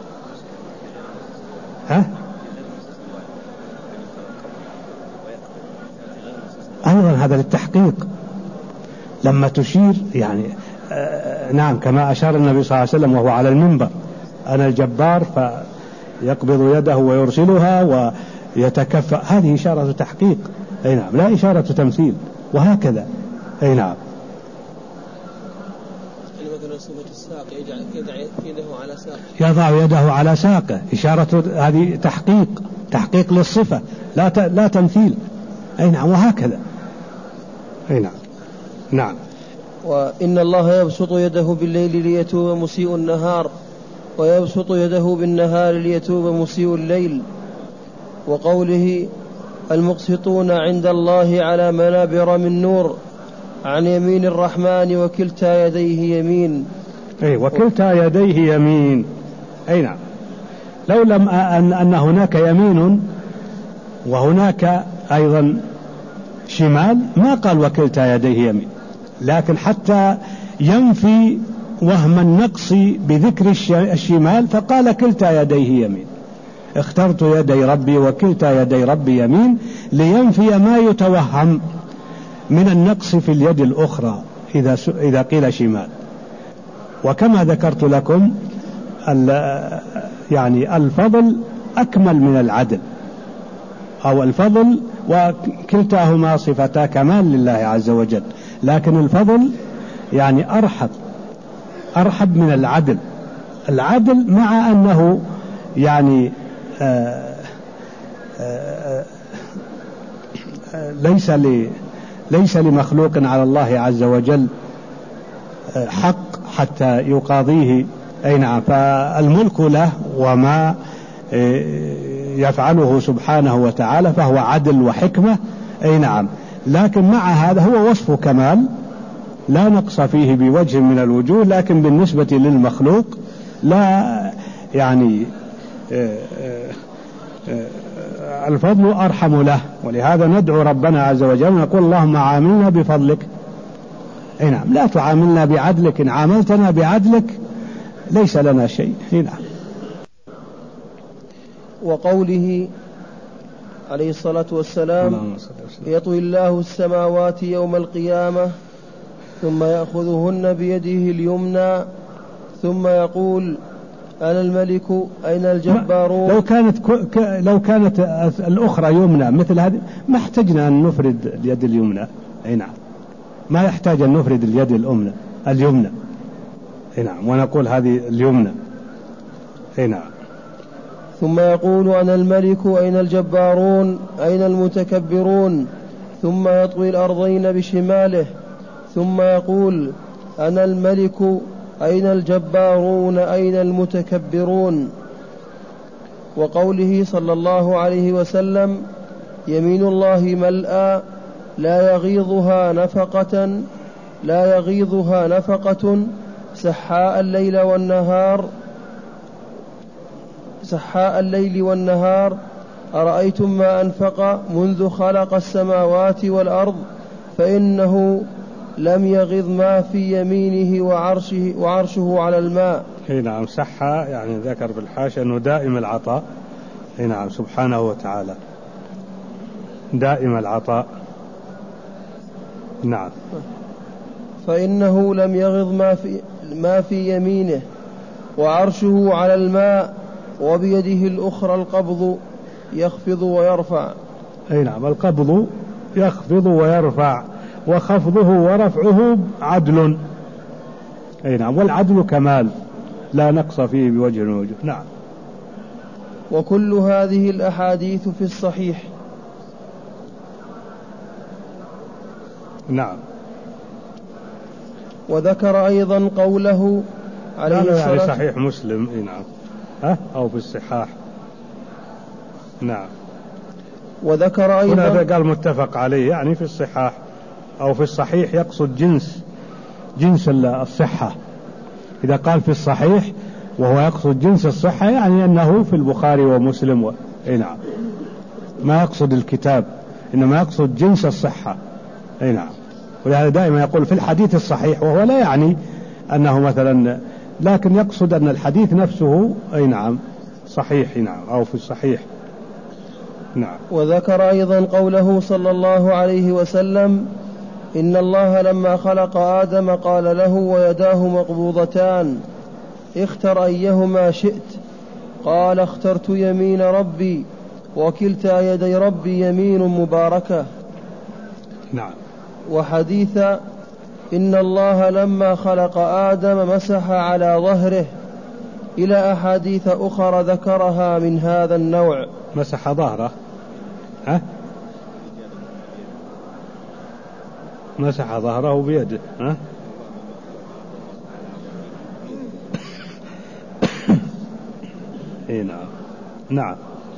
أيضا هذا للتحقيق لما تشير يعني نعم، كما أشار النبي صلى الله عليه وسلم وهو على المنبر أنا الجبار فيقبض يده ويرسلها ويتكفى، هذه إشارة تحقيق أي نعم لا إشارة تمثيل. وهكذا أي نعم. يضع يده على ساقه إشارة، هذه تحقيق للصفة لا تمثيل أي نعم. وهكذا أي نعم. نعم. وإن الله يبسط يده بالليل ليتوب مسيء النهار ويبسط يده بالنهار ليتوب مسيء الليل. وقوله المقسطون عند الله على منابر من نور عن يمين الرحمن وكلتا يديه يمين. أي وكلتا يديه يمين أي نعم. لو لم أن هناك يمين وهناك أيضا شمال ما قال وكلتا يديه يمين، لكن حتى ينفي وهم النقص بذكر الشمال فقال كلتا يديه يمين، اخترت يدي ربي وكلتا يدي ربي يمين لينفي ما يتوهم من النقص في اليد الأخرى إذا قيل شمال. وكما ذكرت لكم يعني الفضل أكمل من العدل، أو الفضل وكلتاهما صفتا كمال لله عز وجل، لكن الفضل يعني أرحب من العدل. العدل مع أنه يعني ليس لمخلوق على الله عز وجل حق حتى يقاضيه، أي نعم، فالملك له وما يفعله سبحانه وتعالى فهو عدل وحكمة، أي نعم، لكن مع هذا هو وصف كمال لا نقص فيه بوجه من الوجوه، لكن بالنسبة للمخلوق لا يعني الفضل أرحم له. ولهذا ندعو ربنا عز وجل ونقول اللهم عاملنا بفضلك، أي نعم، لا تعاملنا بعدلك، إن عاملتنا بعدلك ليس لنا شيء. نعم. وقوله عليه الصلاة والسلام يطوي الله السماوات يوم القيامة ثم يأخذهن بيده اليمنى ثم يقول أنا الملك أين الجبارون. لو كانت الأخرى يمنى مثل هذه ما احتجنا أن نفرد اليد اليمنى، أي نعم، ما يحتاج أن نفرد اليد اليمنى، أي نعم، ونقول هذه اليمنى، أي نعم. ثم يقول أنا الملك أين الجبارون أين المتكبرون، ثم يطوي الأرضين بشماله ثم يقول أنا الملك أين الجبارون أين المتكبرون. وقوله صلى الله عليه وسلم يمين الله ملأى لا يغيضها نفقة سحاء الليل والنهار أرأيتم ما أنفق منذ خلق السماوات والأرض فإنه لم يغض ما في يمينه وعرشه على الماء. نعم. سحى يعني ذكر في الحاشية أنه دائم العطاء، نعم، سبحانه وتعالى دائم العطاء، نعم. فإنه لم يغض ما في يمينه وعرشه على الماء وبيده الأخرى القبض يخفض ويرفع. أي نعم، القبض يخفض ويرفع، وخفضه ورفعه عدل، أي نعم، والعدل كمال لا نقص فيه بوجه من الوجوه. نعم. وكل هذه الأحاديث في الصحيح. نعم. وذكر أيضا قوله عليه الصلاة يعني صحيح مسلم، أي نعم، أو في الصحاح، نعم. وذكر أيضا هنا قال متفق عليه، يعني في الصحاح أو في الصحيح يقصد جنس الصحة. إذا قال في الصحيح وهو يقصد جنس الصحة يعني أنه في البخاري ومسلم أي نعم، ما يقصد الكتاب، إنما يقصد جنس الصحة، أي نعم. ولهذا دائما يقول في الحديث الصحيح، وهو لا يعني أنه مثلا، لكن يقصد أن الحديث نفسه، أي نعم، صحيح، نعم، أو في الصحيح، نعم. وذكر أيضا قوله صلى الله عليه وسلم إن الله لما خلق آدم قال له ويداه مقبوضتان اختر أيهما شئت، قال اخترت يمين ربي وكلتا يدي ربي يمين مباركة. نعم. وحديث إن الله لما خلق آدم مسح على ظهره إلى أحاديث أخرى ذكرها من هذا النوع. مسح ظهره، مسح ظهره بيده، اي نعم، نعم.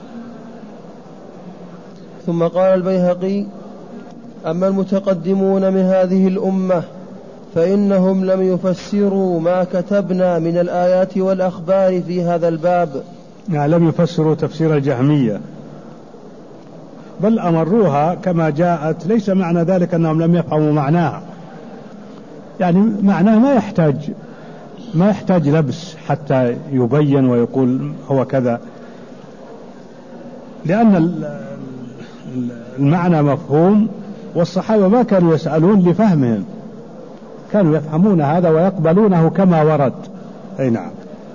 ثم قال البيهقي أما المتقدمون من هذه الأمة فإنهم لم يفسروا ما كتبنا من الآيات والأخبار في هذا الباب، يعني لم يفسروا تفسير الجهمية، بل أمروها كما جاءت. ليس معنى ذلك أنهم لم يفهموا معناها، يعني معناه ما يحتاج ما يحتاج لبس حتى يبين ويقول هو كذا، لأن المعنى مفهوم، والصحابة ما كانوا يسألون لفهمهم، كانوا يفهمون هذا ويقبلونه كما ورد. أي نعم.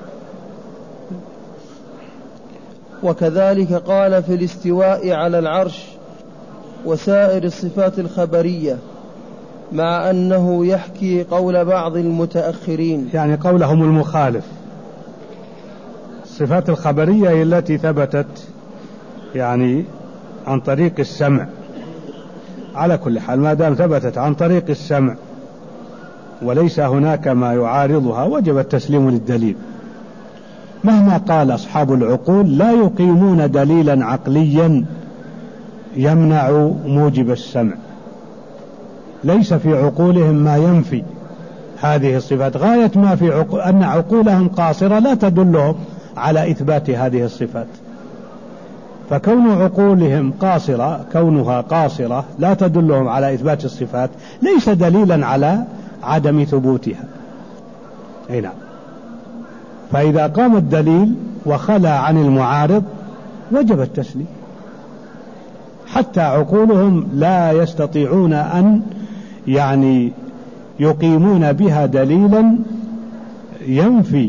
وكذلك قال في الاستواء على العرش وسائر الصفات الخبرية، مع أنه يحكي قول بعض المتأخرين، يعني قولهم المخالف. الصفات الخبرية هي التي ثبتت يعني عن طريق السمع، على كل حال ما دام ثبتت عن طريق السمع وليس هناك ما يعارضها وجب التسليم للدليل. مهما قال أصحاب العقول لا يقيمون دليلا عقليا يمنع موجب السمع، ليس في عقولهم ما ينفي هذه الصفات. غاية ما في أن عقولهم قاصرة لا تدلهم على إثبات هذه الصفات، فكون عقولهم قاصرة، كونها قاصرة لا تدلهم على إثبات الصفات ليس دليلا على عدم ثبوتها. أي نعم. فإذا قام الدليل وخلى عن المعارض وجب التسليم، حتى عقولهم لا يستطيعون أن يعني يقيمون بها دليلا ينفي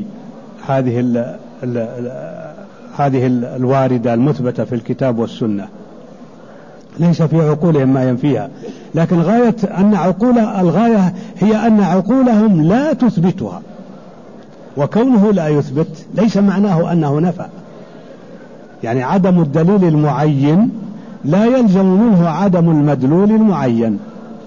هذه الواردة المثبتة في الكتاب والسنة، ليس في عقولهم ما ينفيها. لكن الغاية هي أن عقولهم لا تثبتها، وكونه لا يثبت ليس معناه أنه نفى. يعني عدم الدليل المعين لا يلزم منه عدم المدلول المعين.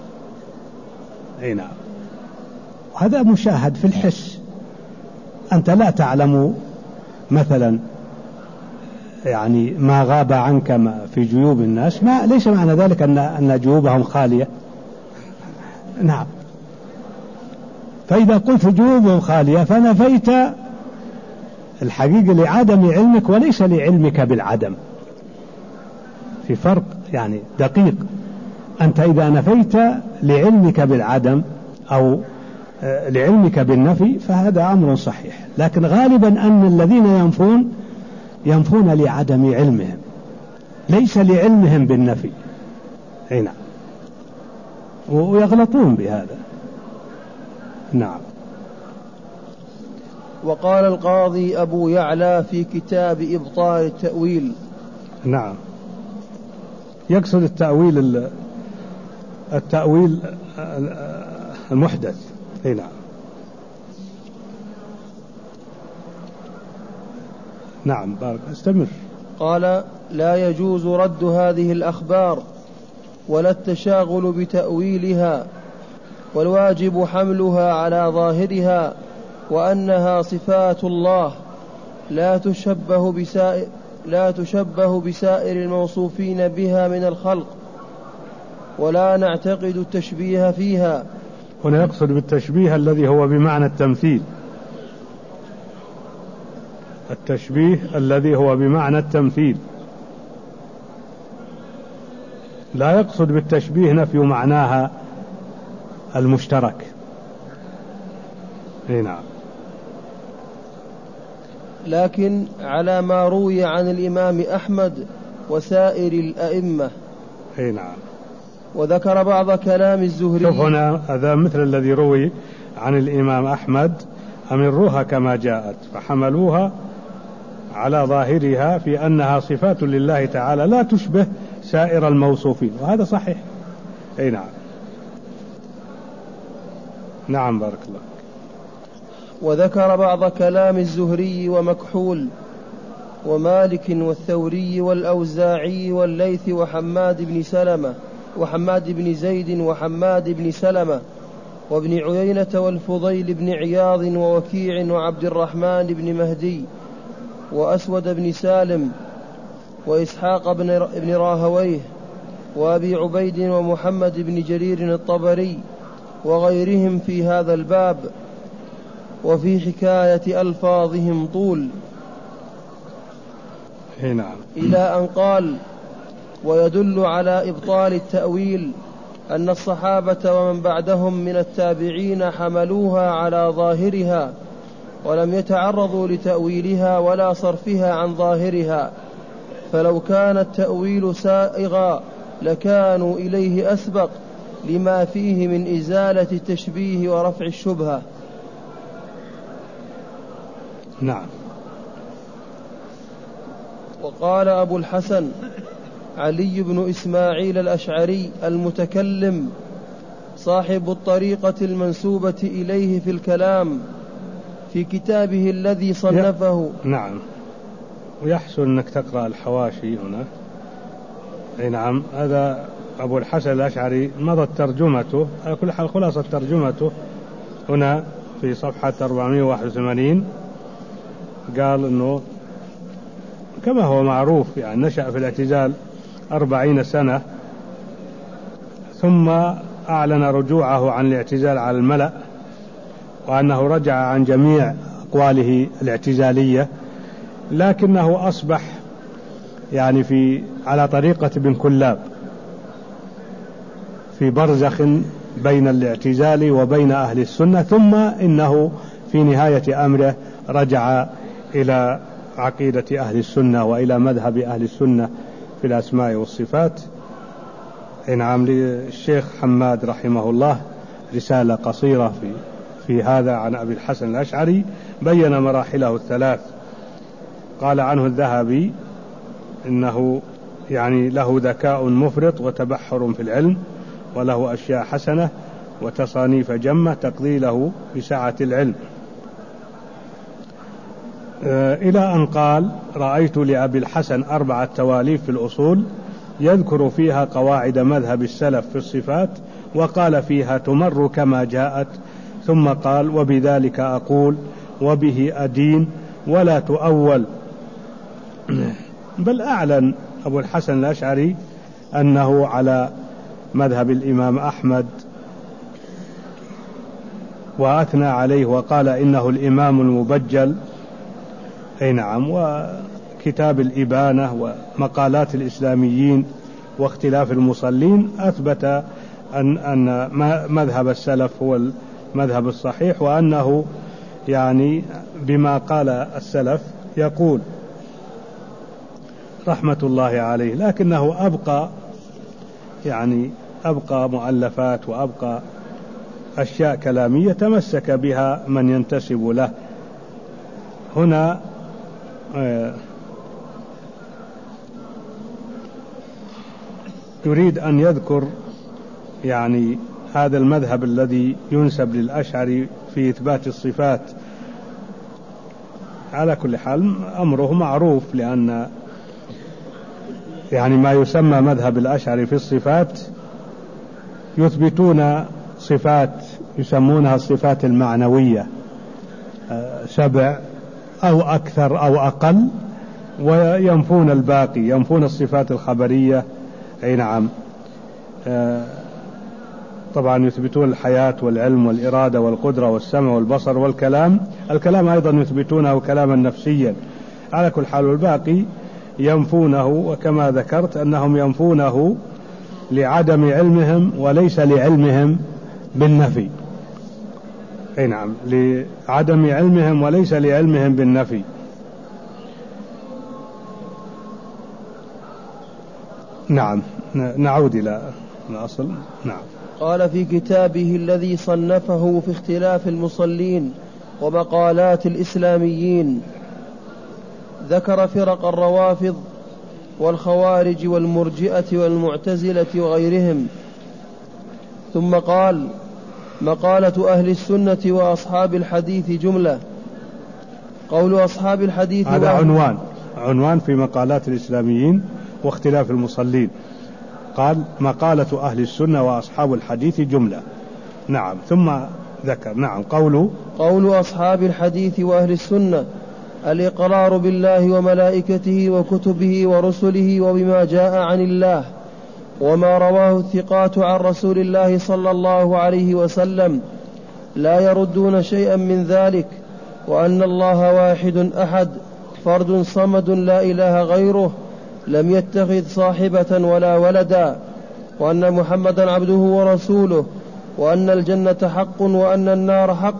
أي نعم. هذا مشاهد في الحس. أنت لا تعلم مثلا يعني ما غاب عنك في جيوب الناس، ليس معنى ذلك أن جيوبهم خالية. نعم. فإذا قلت جيوبهم خالية فنفيت الحقيقة لعدم علمك وليس لعلمك بالعدم، في فرق يعني دقيق. أنت إذا نفيت لعلمك بالعدم أو لعلمك بالنفي فهذا أمر صحيح، لكن غالبا أن الذين ينفون لعدم علمهم ليس لعلمهم بالنفي. أي نعم. ويغلطون بهذا. نعم. وقال القاضي أبو يعلى في كتاب إبطال التأويل. نعم. يقصد التأويل المحدث. اي نعم. نعم بارك. استمر. قال: لا يجوز رد هذه الأخبار ولا التشاغل بتأويلها، والواجب حملها على ظاهرها، وأنها صفات الله لا تشبه بسائر الموصوفين بها من الخلق، ولا نعتقد التشبيه فيها. هنا يقصد بالتشبيه الذي هو بمعنى التمثيل، التشبيه الذي هو بمعنى التمثيل، لا يقصد بالتشبيه نفي معناها المشترك. نعم. لكن على ما روي عن الإمام أحمد وسائر الأئمة. نعم. وذكر بعض كلام الزهري. شوف هنا هذا مثل الذي روي عن الإمام أحمد: أمروها كما جاءت، فحملوها على ظاهرها في أنها صفات لله تعالى لا تشبه سائر الموصوفين، وهذا صحيح. نعم. نعم بارك الله. وذكر بعض كلام الزهري ومكحول ومالك والثوري والأوزاعي والليث وحماد بن زيد وحماد بن سلمة وابن عيينة والفضيل بن عياض ووكيع وعبد الرحمن بن مهدي وأسود بن سالم وإسحاق بن راهويه وأبي عبيد ومحمد بن جرير الطبري وغيرهم في هذا الباب، وفي حكاية ألفاظهم طول. نعم. إلى أن قال: ويدل على إبطال التأويل أن الصحابة ومن بعدهم من التابعين حملوها على ظاهرها ولم يتعرضوا لتأويلها ولا صرفها عن ظاهرها، فلو كان التأويل سائغا لكانوا إليه أسبق لما فيه من إزالة التشبيه ورفع الشبهة. نعم. وقال أبو الحسن علي بن إسماعيل الأشعري المتكلم صاحب الطريقة المنسوبة إليه في الكلام في كتابه الذي صنفه. نعم. ويحسن أنك تقرأ الحواشي هنا. أي نعم. هذا أبو الحسن الأشعري مضت ترجمته على كل حال، خلاصة ترجمته هنا في صفحة 481. قال أنه كما هو معروف يعني نشأ في الاعتزال 40 سنة، ثم أعلن رجوعه عن الاعتزال على الملأ، وأنه رجع عن جميع أقواله الاعتزالية، لكنه أصبح يعني على طريقة ابن كلاب في برزخ بين الاعتزال وبين أهل السنة، ثم إنه في نهاية أمره رجع إلى عقيدة أهل السنة وإلى مذهب أهل السنة في الأسماء والصفات. نعم. للشيخ حماد رحمه الله رسالة قصيرة في هذا عن أبي الحسن الأشعري، بين مراحله الثلاث. قال عنه الذهبي إنه يعني له ذكاء مفرط وتبحر في العلم، وله أشياء حسنة وتصانيف جمة تقضي له بسعة العلم، إلى أن قال: رأيت لأبي الحسن 4 تواليف في الأصول يذكر فيها قواعد مذهب السلف في الصفات، وقال فيها تمر كما جاءت، ثم قال: وبذلك أقول وبه أدين ولا تؤول. بل أعلن أبو الحسن الأشعري أنه على مذهب الإمام أحمد، وأثنى عليه وقال إنه الإمام المبجل. أي نعم. وكتاب الإبانة ومقالات الإسلاميين واختلاف المصلين أثبت أن مذهب السلف هو المذهب الصحيح، وأنه يعني بما قال السلف يقول رحمة الله عليه، لكنه أبقى مؤلفات وأبقى أشياء كلامية تمسك بها من ينتسب له. هنا يريد أن يذكر يعني هذا المذهب الذي ينسب للأشعري في إثبات الصفات. على كل حال أمره معروف، لأن يعني ما يسمى مذهب الأشعري في الصفات يثبتون صفات يسمونها الصفات المعنوية 7 أو أكثر أو أقل، وينفون الباقي، ينفون الصفات الخبرية. أي نعم. طبعا يثبتون الحياة والعلم والإرادة والقدرة والسمع والبصر والكلام. الكلام أيضا يثبتونه كلاما نفسيا. على كل حال الباقي ينفونه، وكما ذكرت أنهم ينفونه لعدم علمهم وليس لعلمهم بالنفي. أي نعم، لعدم علمهم وليس لعلمهم بالنفي. نعم. نعود إلى الأصل. نعم. قال في كتابه الذي صنفه في اختلاف المصلين ومقالات الإسلاميين، ذكر فرق الروافض والخوارج والمرجئة والمعتزلة وغيرهم، ثم قال: مقالة أهل السنة وأصحاب الحديث جملة. قول أصحاب الحديث هذا عنوان في مقالات الإسلاميين واختلاف المصلين. قال: مقالة أهل السنة وأصحاب الحديث جملة. نعم. ثم ذكر نعم قول أصحاب الحديث وأهل السنة الإقرار بالله وملائكته وكتبه ورسله وبما جاء عن الله وما رواه الثقات عن رسول الله صلى الله عليه وسلم، لا يردون شيئا من ذلك، وأن الله واحد أحد فرد صمد لا إله غيره، لم يتخذ صاحبة ولا ولدا، وأن محمدا عبده ورسوله، وأن الجنة حق وأن النار حق،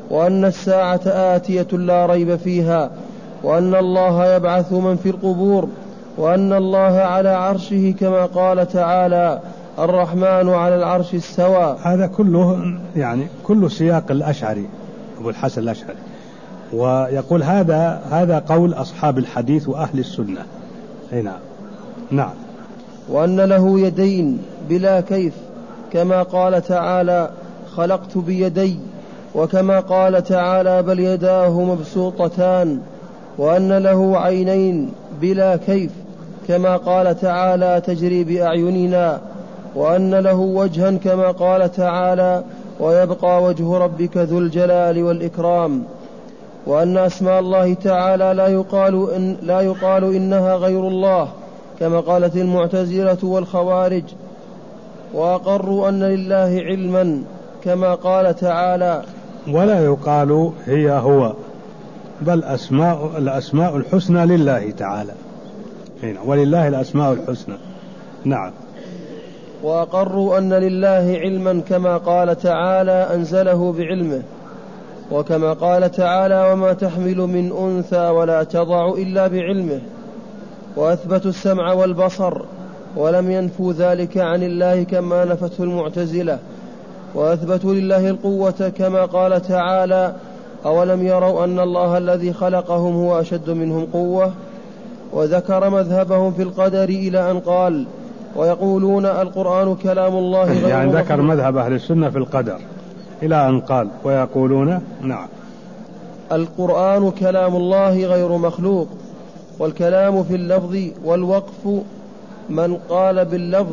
وأن الساعة آتية لا ريب فيها، وأن الله يبعث من في القبور، وأن الله على عرشه كما قال تعالى الرحمن على العرش استوى. هذا كله يعني كل سياق الأشعري أبو الحسن الأشعري، ويقول هذا قول أصحاب الحديث وأهل السنة. نعم. وأن له يدين بلا كيف كما قال تعالى خلقت بيدي، وكما قال تعالى بل يداه مبسوطتان. وأن له عينين بلا كيف كما قال تعالى تجري بأعيننا. وأن له وجها كما قال تعالى ويبقى وجه ربك ذو الجلال والإكرام. وأن أسماء الله تعالى لا يقال إنها غير الله كما قالت المعتزلة والخوارج. وأقروا أن لله علما كما قال تعالى ولا يقال هي هو، بل الأسماء الحسنى لله تعالى، ولله الأسماء الحسنى. نعم. وأقروا أن لله علما كما قال تعالى أنزله بعلمه، وكما قال تعالى وما تحمل من أنثى ولا تضع إلا بعلمه. وأثبتوا السمع والبصر ولم ينفوا ذلك عن الله كما نفته المعتزلة. وأثبتوا لله القوة كما قال تعالى أولم يروا أن الله الذي خلقهم هو أشد منهم قوة. وذكر مذهبهم في القدر إلى أن قال ويقولون القرآن كلام الله غير يعني ذكر مذهب أهل السنة في القدر إلى أن قال ويقولون نعم القرآن كلام الله غير مخلوق. والكلام في اللفظ والوقف من قال باللفظ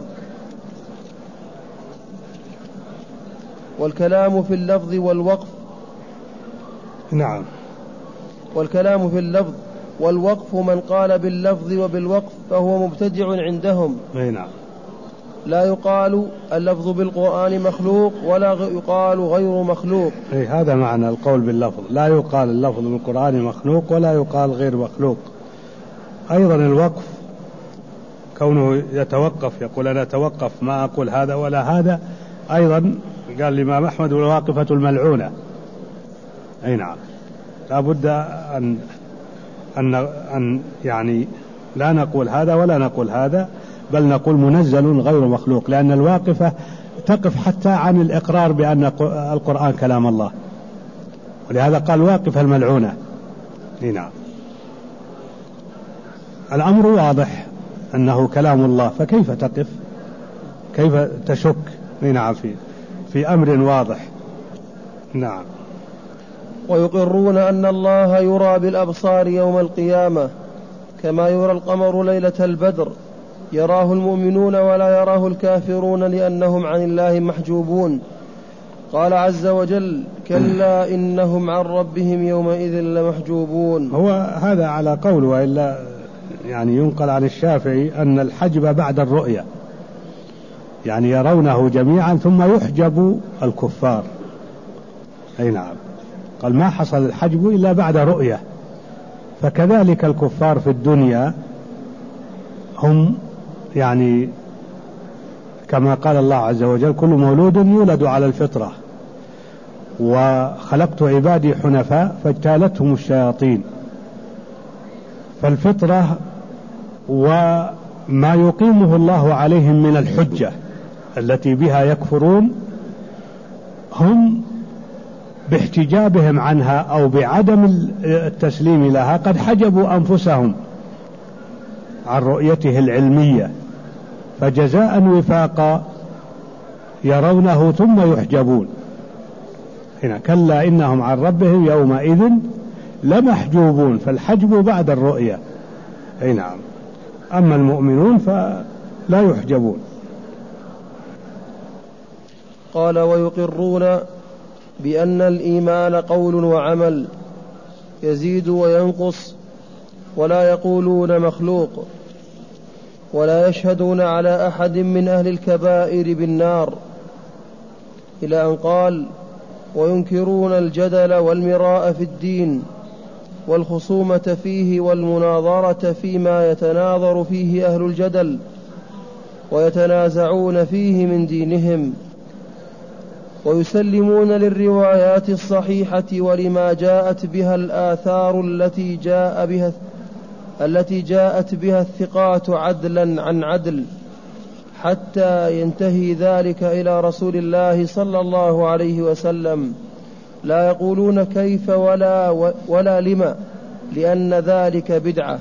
والكلام في اللفظ والوقف نعم. والكلام في اللفظ والوقف من قال باللفظ وبالوقف فهو مبتدع عندهم. نعم. لا يقال اللفظ بالقرآن مخلوق ولا يقال غير مخلوق. هذا معنى القول باللفظ، لا يقال اللفظ بالقرآن مخلوق ولا يقال غير مخلوق. أيضا الوقف كونه يتوقف، يقول أنا أتوقف ما أقول هذا ولا هذا. أيضا قال الإمام أحمد الواقفة الملعونة. نعم. لا بد أن يعني لا نقول هذا ولا نقول هذا، بل نقول منزل غير مخلوق، لأن الواقفة تقف حتى عن الإقرار بأن القرآن كلام الله، ولهذا قال واقفة الملعونة. نعم. الأمر واضح أنه كلام الله، فكيف تقف؟ كيف تشك؟ نعم في أمر واضح. نعم. ويقرون أن الله يرى بالأبصار يوم القيامة كما يرى القمر ليلة البدر، يراه المؤمنون ولا يراه الكافرون لأنهم عن الله محجوبون. قال عز وجل كلا إنهم عن ربهم يومئذ لمحجوبون. هو هذا على قول، وإلا يعني ينقل عن الشافعي أن الحجب بعد الرؤية، يعني يرونه جميعا ثم يحجب الكفار. نعم. قال ما حصل الحجب إلا بعد رؤية. فكذلك الكفار في الدنيا هم يعني كما قال الله عز وجل كل مولود يولد على الفطرة، وخلقت عبادي حنفاء فاجتالتهم الشياطين. فالفطرة وما يقيمه الله عليهم من الحجة التي بها يكفرون، هم باحتجابهم عنها أو بعدم التسليم لها قد حجبوا أنفسهم عن رؤيته العلمية، فجزاء وفاقا يرونه ثم يحجبون. هنا كلا إنهم عن ربهم يومئذ لمحجوبون، فالحجب بعد الرؤية. نعم. أما المؤمنون فلا يحجبون. قال ويقرون بأن الإيمان قول وعمل يزيد وينقص، ولا يقولون مخلوق، ولا يشهدون على أحد من أهل الكبائر بالنار، إلى أن قال وينكرون الجدل والمراء في الدين والخصومة فيه والمناظرة فيما يتناظر فيه أهل الجدل ويتنازعون فيه من دينهم. ويسلمون للروايات الصحيحة ولما جاءت بها الآثار التي جاءت بها الثقات عدلا عن عدل، حتى ينتهي ذلك إلى رسول الله صلى الله عليه وسلم، لا يقولون كيف ولا لما، لأن ذلك بدعة.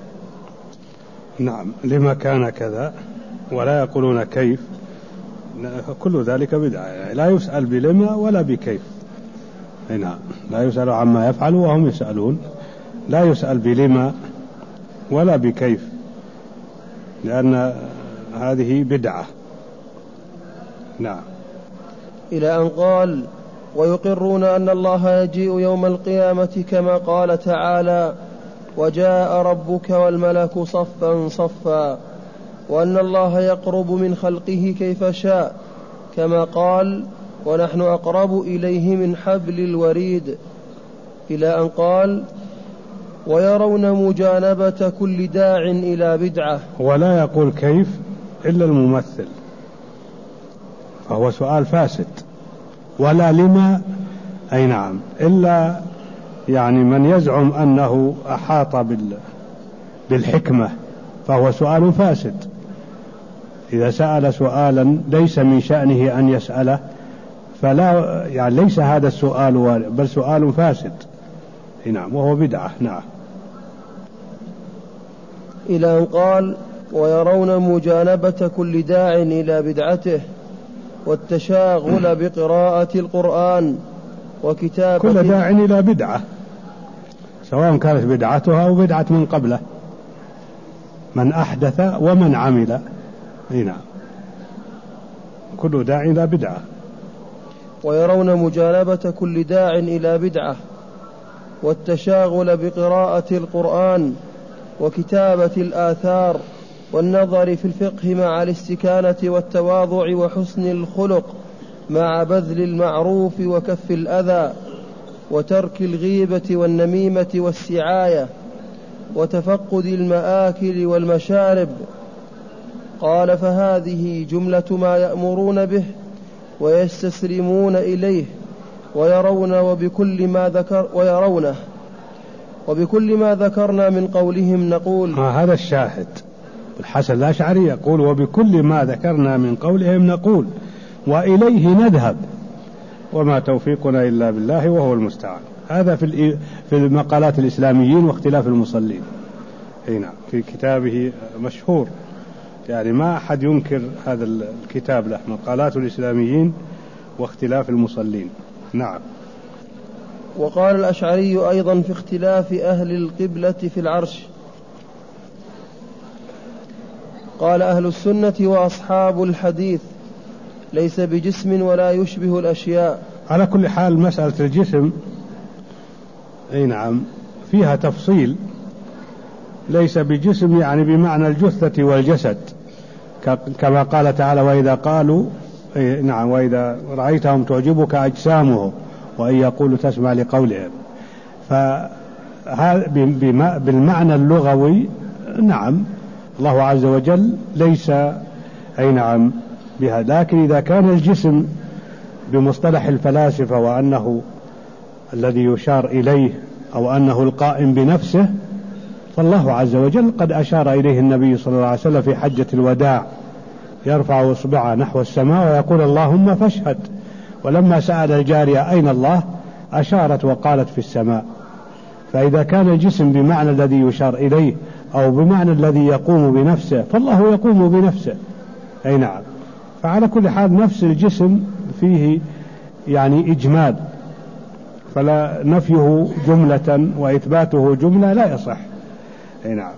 نعم، لما كان كذا ولا يقولون كيف، كل ذلك بدعة، يعني لا يسأل بلما ولا بكيف. نعم، لا يسأل عما يفعل وهم يسألون، لا يسأل بلما ولا بكيف، لأن هذه بدعة. نعم. إلى أن قال: ويقرون أن الله يجيء يوم القيامة كما قال تعالى: وجاء ربك والملك صفا صفا، وأن الله يقرب من خلقه كيف شاء، كما قال: ونحن أقرب إليه من حبل الوريد. إلى أن قال: ويرون مجانبة كل داع إلى بدعة. ولا يقول كيف إلا الممثل، فهو سؤال فاسد. ولا لما، أي نعم، إلا يعني من يزعم أنه أحاط بالحكمة، فهو سؤال فاسد. إذا سأل سؤالا ليس من شأنه أن يسأله فلا، يعني ليس هذا السؤال بل سؤال فاسد. نعم، وهو بدعة. نعم. إلى أن قال: ويرون مجانبة كل داع إلى بدعته والتشاغل بقراءة القرآن وكتابة. كل داع إلى بدعة، سواء كانت بدعتها أو بدعة من قبله، من أحدث ومن عمل. نعم، كل داع إلى بدعة. ويرون مجانبة كل داع إلى بدعة والتشاغل بقراءة القرآن وكتابة الآثار والنظر في الفقه مع الاستكانة والتواضع وحسن الخلق مع بذل المعروف وكف الأذى وترك الغيبة والنميمة والسعاية وتفقد المآكل والمشارب. قال: فهذه جملة ما يأمرون به ويستسلمون إليه ويرونه وبكل ما ذكرنا من قولهم نقول. هذا الشاهد. الحسن الأشعري يقول: وبكل ما ذكرنا من قولهم نقول وإليه نذهب وما توفيقنا إلا بالله وهو المستعان. هذا في مقالات الإسلاميين واختلاف المصلين. نعم، في كتابه مشهور، يعني ما أحد ينكر هذا الكتاب له، مقالات الإسلاميين واختلاف المصلين. نعم. وقال الأشعري أيضا في اختلاف أهل القبلة في العرش، قال: أهل السنة وأصحاب الحديث ليس بجسم ولا يشبه الأشياء. على كل حال مسألة الجسم نعم فيها تفصيل. ليس بجسم يعني بمعنى الجثة والجسد، كما قال تعالى: وإذا قالوا نعم وإذا رأيتهم تعجبك أجسامهم وإن يقولوا تسمع لقولهم. فهذا بالمعنى اللغوي نعم الله عز وجل ليس نعم بها. لكن إذا كان الجسم بمصطلح الفلاسفة وأنه الذي يشار إليه أو أنه القائم بنفسه، فالله عز وجل قد أشار إليه النبي صلى الله عليه وسلم في حجة الوداع، يرفع إصبعه نحو السماء ويقول: اللهم فاشهد. ولما سأل الجارية أين الله أشارت وقالت في السماء. فإذا كان الجسم بمعنى الذي يشار إليه أو بمعنى الذي يقوم بنفسه، فالله يقوم بنفسه. أي نعم. فعلى كل حال نفس الجسم فيه يعني إجمال، فلا نفيه جملة وإثباته جملة لا يصح. أي نعم.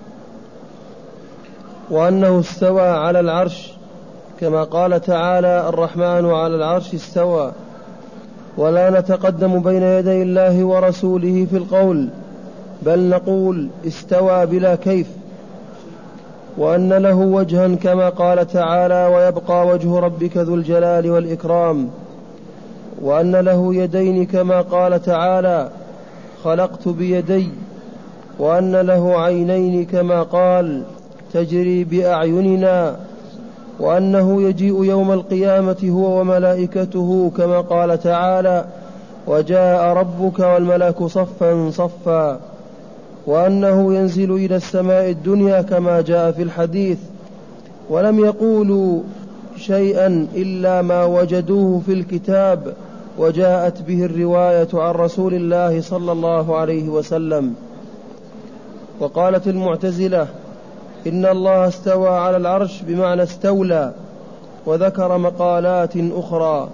وأنه استوى على العرش كما قال تعالى: الرحمن على العرش استوى. ولا نتقدم بين يدي الله ورسوله في القول، بل نقول استوى بلا كيف. وأن له وجها كما قال تعالى: ويبقى وجه ربك ذو الجلال والإكرام. وأن له يدين كما قال تعالى: خلقت بيدي. وأن له عينين كما قال: تجري بأعيننا. وأنه يجيء يوم القيامة هو وملائكته كما قال تعالى: وجاء ربك والملك صفا صفا، وأنه ينزل إلى السماء الدنيا كما جاء في الحديث، ولم يقولوا شيئا إلا ما وجدوه في الكتاب وجاءت به الرواية عن رسول الله صلى الله عليه وسلم. وقالت المعتزلة إن الله استوى على العرش بمعنى استولى، وذكر مقالات أخرى.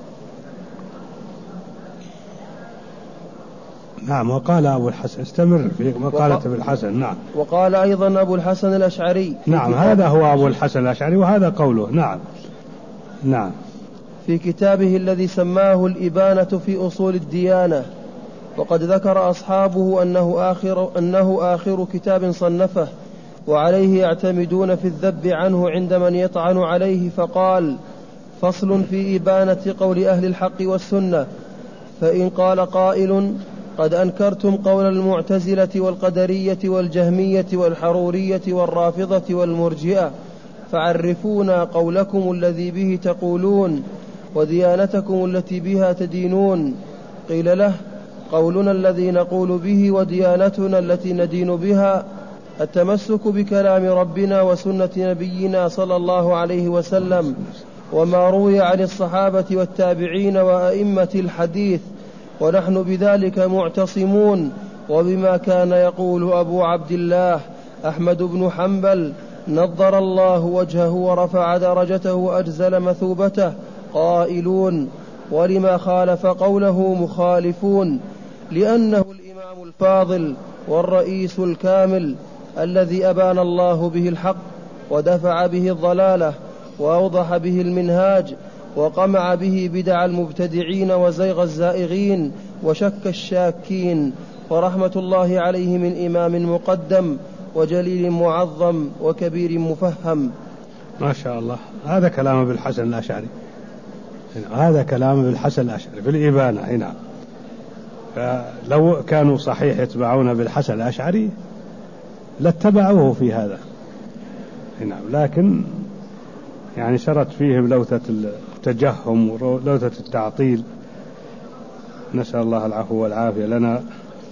نعم. وقال أبو الحسن، استمر في مقالة أبو الحسن. نعم. وقال أيضا أبو الحسن الأشعري. نعم، هذا هو أبو الحسن الأشعري وهذا قوله. نعم. نعم. في كتابه الذي سماه الإبانة في أصول الديانة. وقد ذكر أصحابه أنه آخر كتاب صنفه، وعليه يعتمدون في الذب عنه عند من يطعن عليه، فقال: فصل في إبانة قول أهل الحق والسنة. فإن قال قائل: قد أنكرتم قول المعتزلة والقدرية والجهمية والحرورية والرافضة والمرجئة، فعرفونا قولكم الذي به تقولون وديانتكم التي بها تدينون. قيل له: قولنا الذي نقول به وديانتنا التي ندين بها التمسك بكلام ربنا وسنة نبينا صلى الله عليه وسلم، وما روي عن الصحابة والتابعين وأئمة الحديث، ونحن بذلك معتصمون، وبما كان يقول أبو عبد الله أحمد بن حنبل نضر الله وجهه ورفع درجته وأجزل مثوبته قائلون، ولما خالف قوله مخالفون، لأنه الإمام الفاضل والرئيس الكامل الذي أبان الله به الحق ودفع به الضلالة وأوضح به المنهاج وقمع به بدع المبتدعين وزيغ الزائغين وشك الشاكين، ورحمة الله عليه من إمام مقدم وجليل معظم وكبير مفهم. ما شاء الله. هذا كلام ابن الحسن الأشعري، هذا كلام ابن الحسن الأشعري في الإبانة هنا. فلو كانوا صحيح يتبعون بالحسن الأشعري لاتبعوه في هذا هنا، لكن يعني شرت فيهم لوثة التجهم ولوثة التعطيل. نسأل الله العفو والعافية لنا،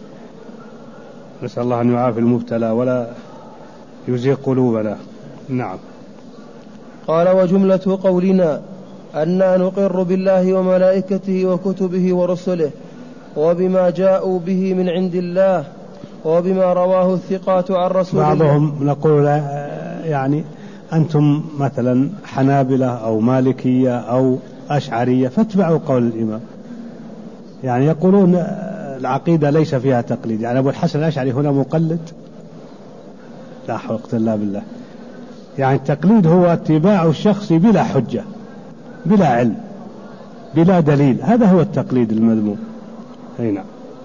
نسأل الله أن يعافي المبتلى ولا يزيغ قلوبنا. نعم. قال: وجملة قولنا أننا نقر بالله وملائكته وكتبه ورسله وبما جاءوا به من عند الله وبما رواه الثقات عن رسول الله. بعضهم نقول يعني أنتم مثلا حنابلة أو مالكية أو أشعرية فاتبعوا قول الإمام، يعني يقولون العقيدة ليس فيها تقليد. يعني أبو الحسن الأشعري هنا مقلد؟ لا حول ولا بالله. يعني التقليد هو اتباع الشخص بلا حجة بلا علم بلا دليل، هذا هو التقليد المذموم. هنا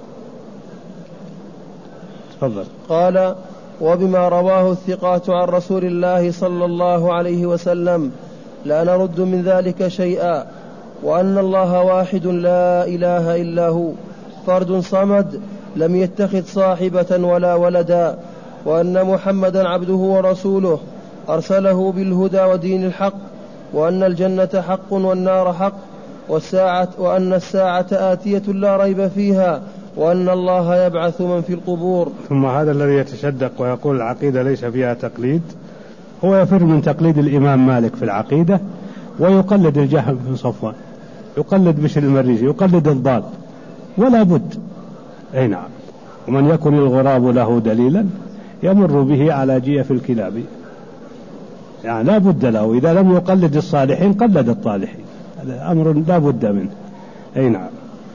تفضل. قال: وبما رواه الثقات عن رسول الله صلى الله عليه وسلم لا نرد من ذلك شيئا، وأن الله واحد لا إله إلا هو فرد صمد لم يتخذ صاحبة ولا ولدا، وأن محمدا عبده ورسوله أرسله بالهدى ودين الحق، وأن الجنة حق والنار حق، وأن الساعة آتية لا ريب فيها، وأن الله يبعث من في القبور. ثم هذا الذي يتشدق ويقول العقيدة ليس فيها تقليد هو يفر من تقليد الإمام مالك في العقيدة، ويقلد الجهم بن صفوان، يقلد بشر المريسي، يقلد الضال، ولا بد. أي نعم. ومن يكن الغراب له دليلا يمر به على جيف الكلاب، يعني لا بد له. إذا لم يقلد الصالحين قلد الطالحين، هذا أمر لا بد منه. أي نعم.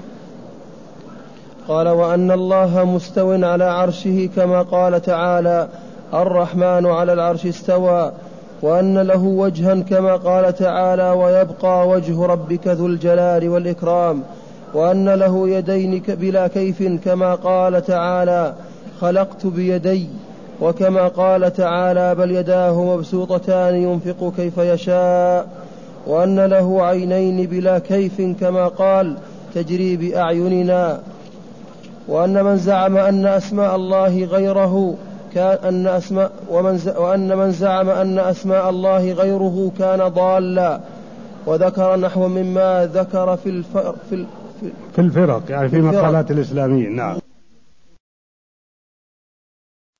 قال: وأن الله مستو على عرشه كما قال تعالى: الرحمن على العرش استوى، وأن له وجها كما قال تعالى: ويبقى وجه ربك ذو الجلال والإكرام، وأن له يدين بلا كيف كما قال تعالى: خلقت بيدي، وكما قال تعالى: بل يداه مبسوطتان ينفق كيف يشاء، وأن له عينين بلا كيف كما قال: تجري بأعيننا، وأن من زعم أن أسماء الله غيره وأن من زعم أن أسماء الله غيره كان ضالا، وذكر نحو مما ذكر في الفرق يعني في مقالات الإسلاميين. نعم.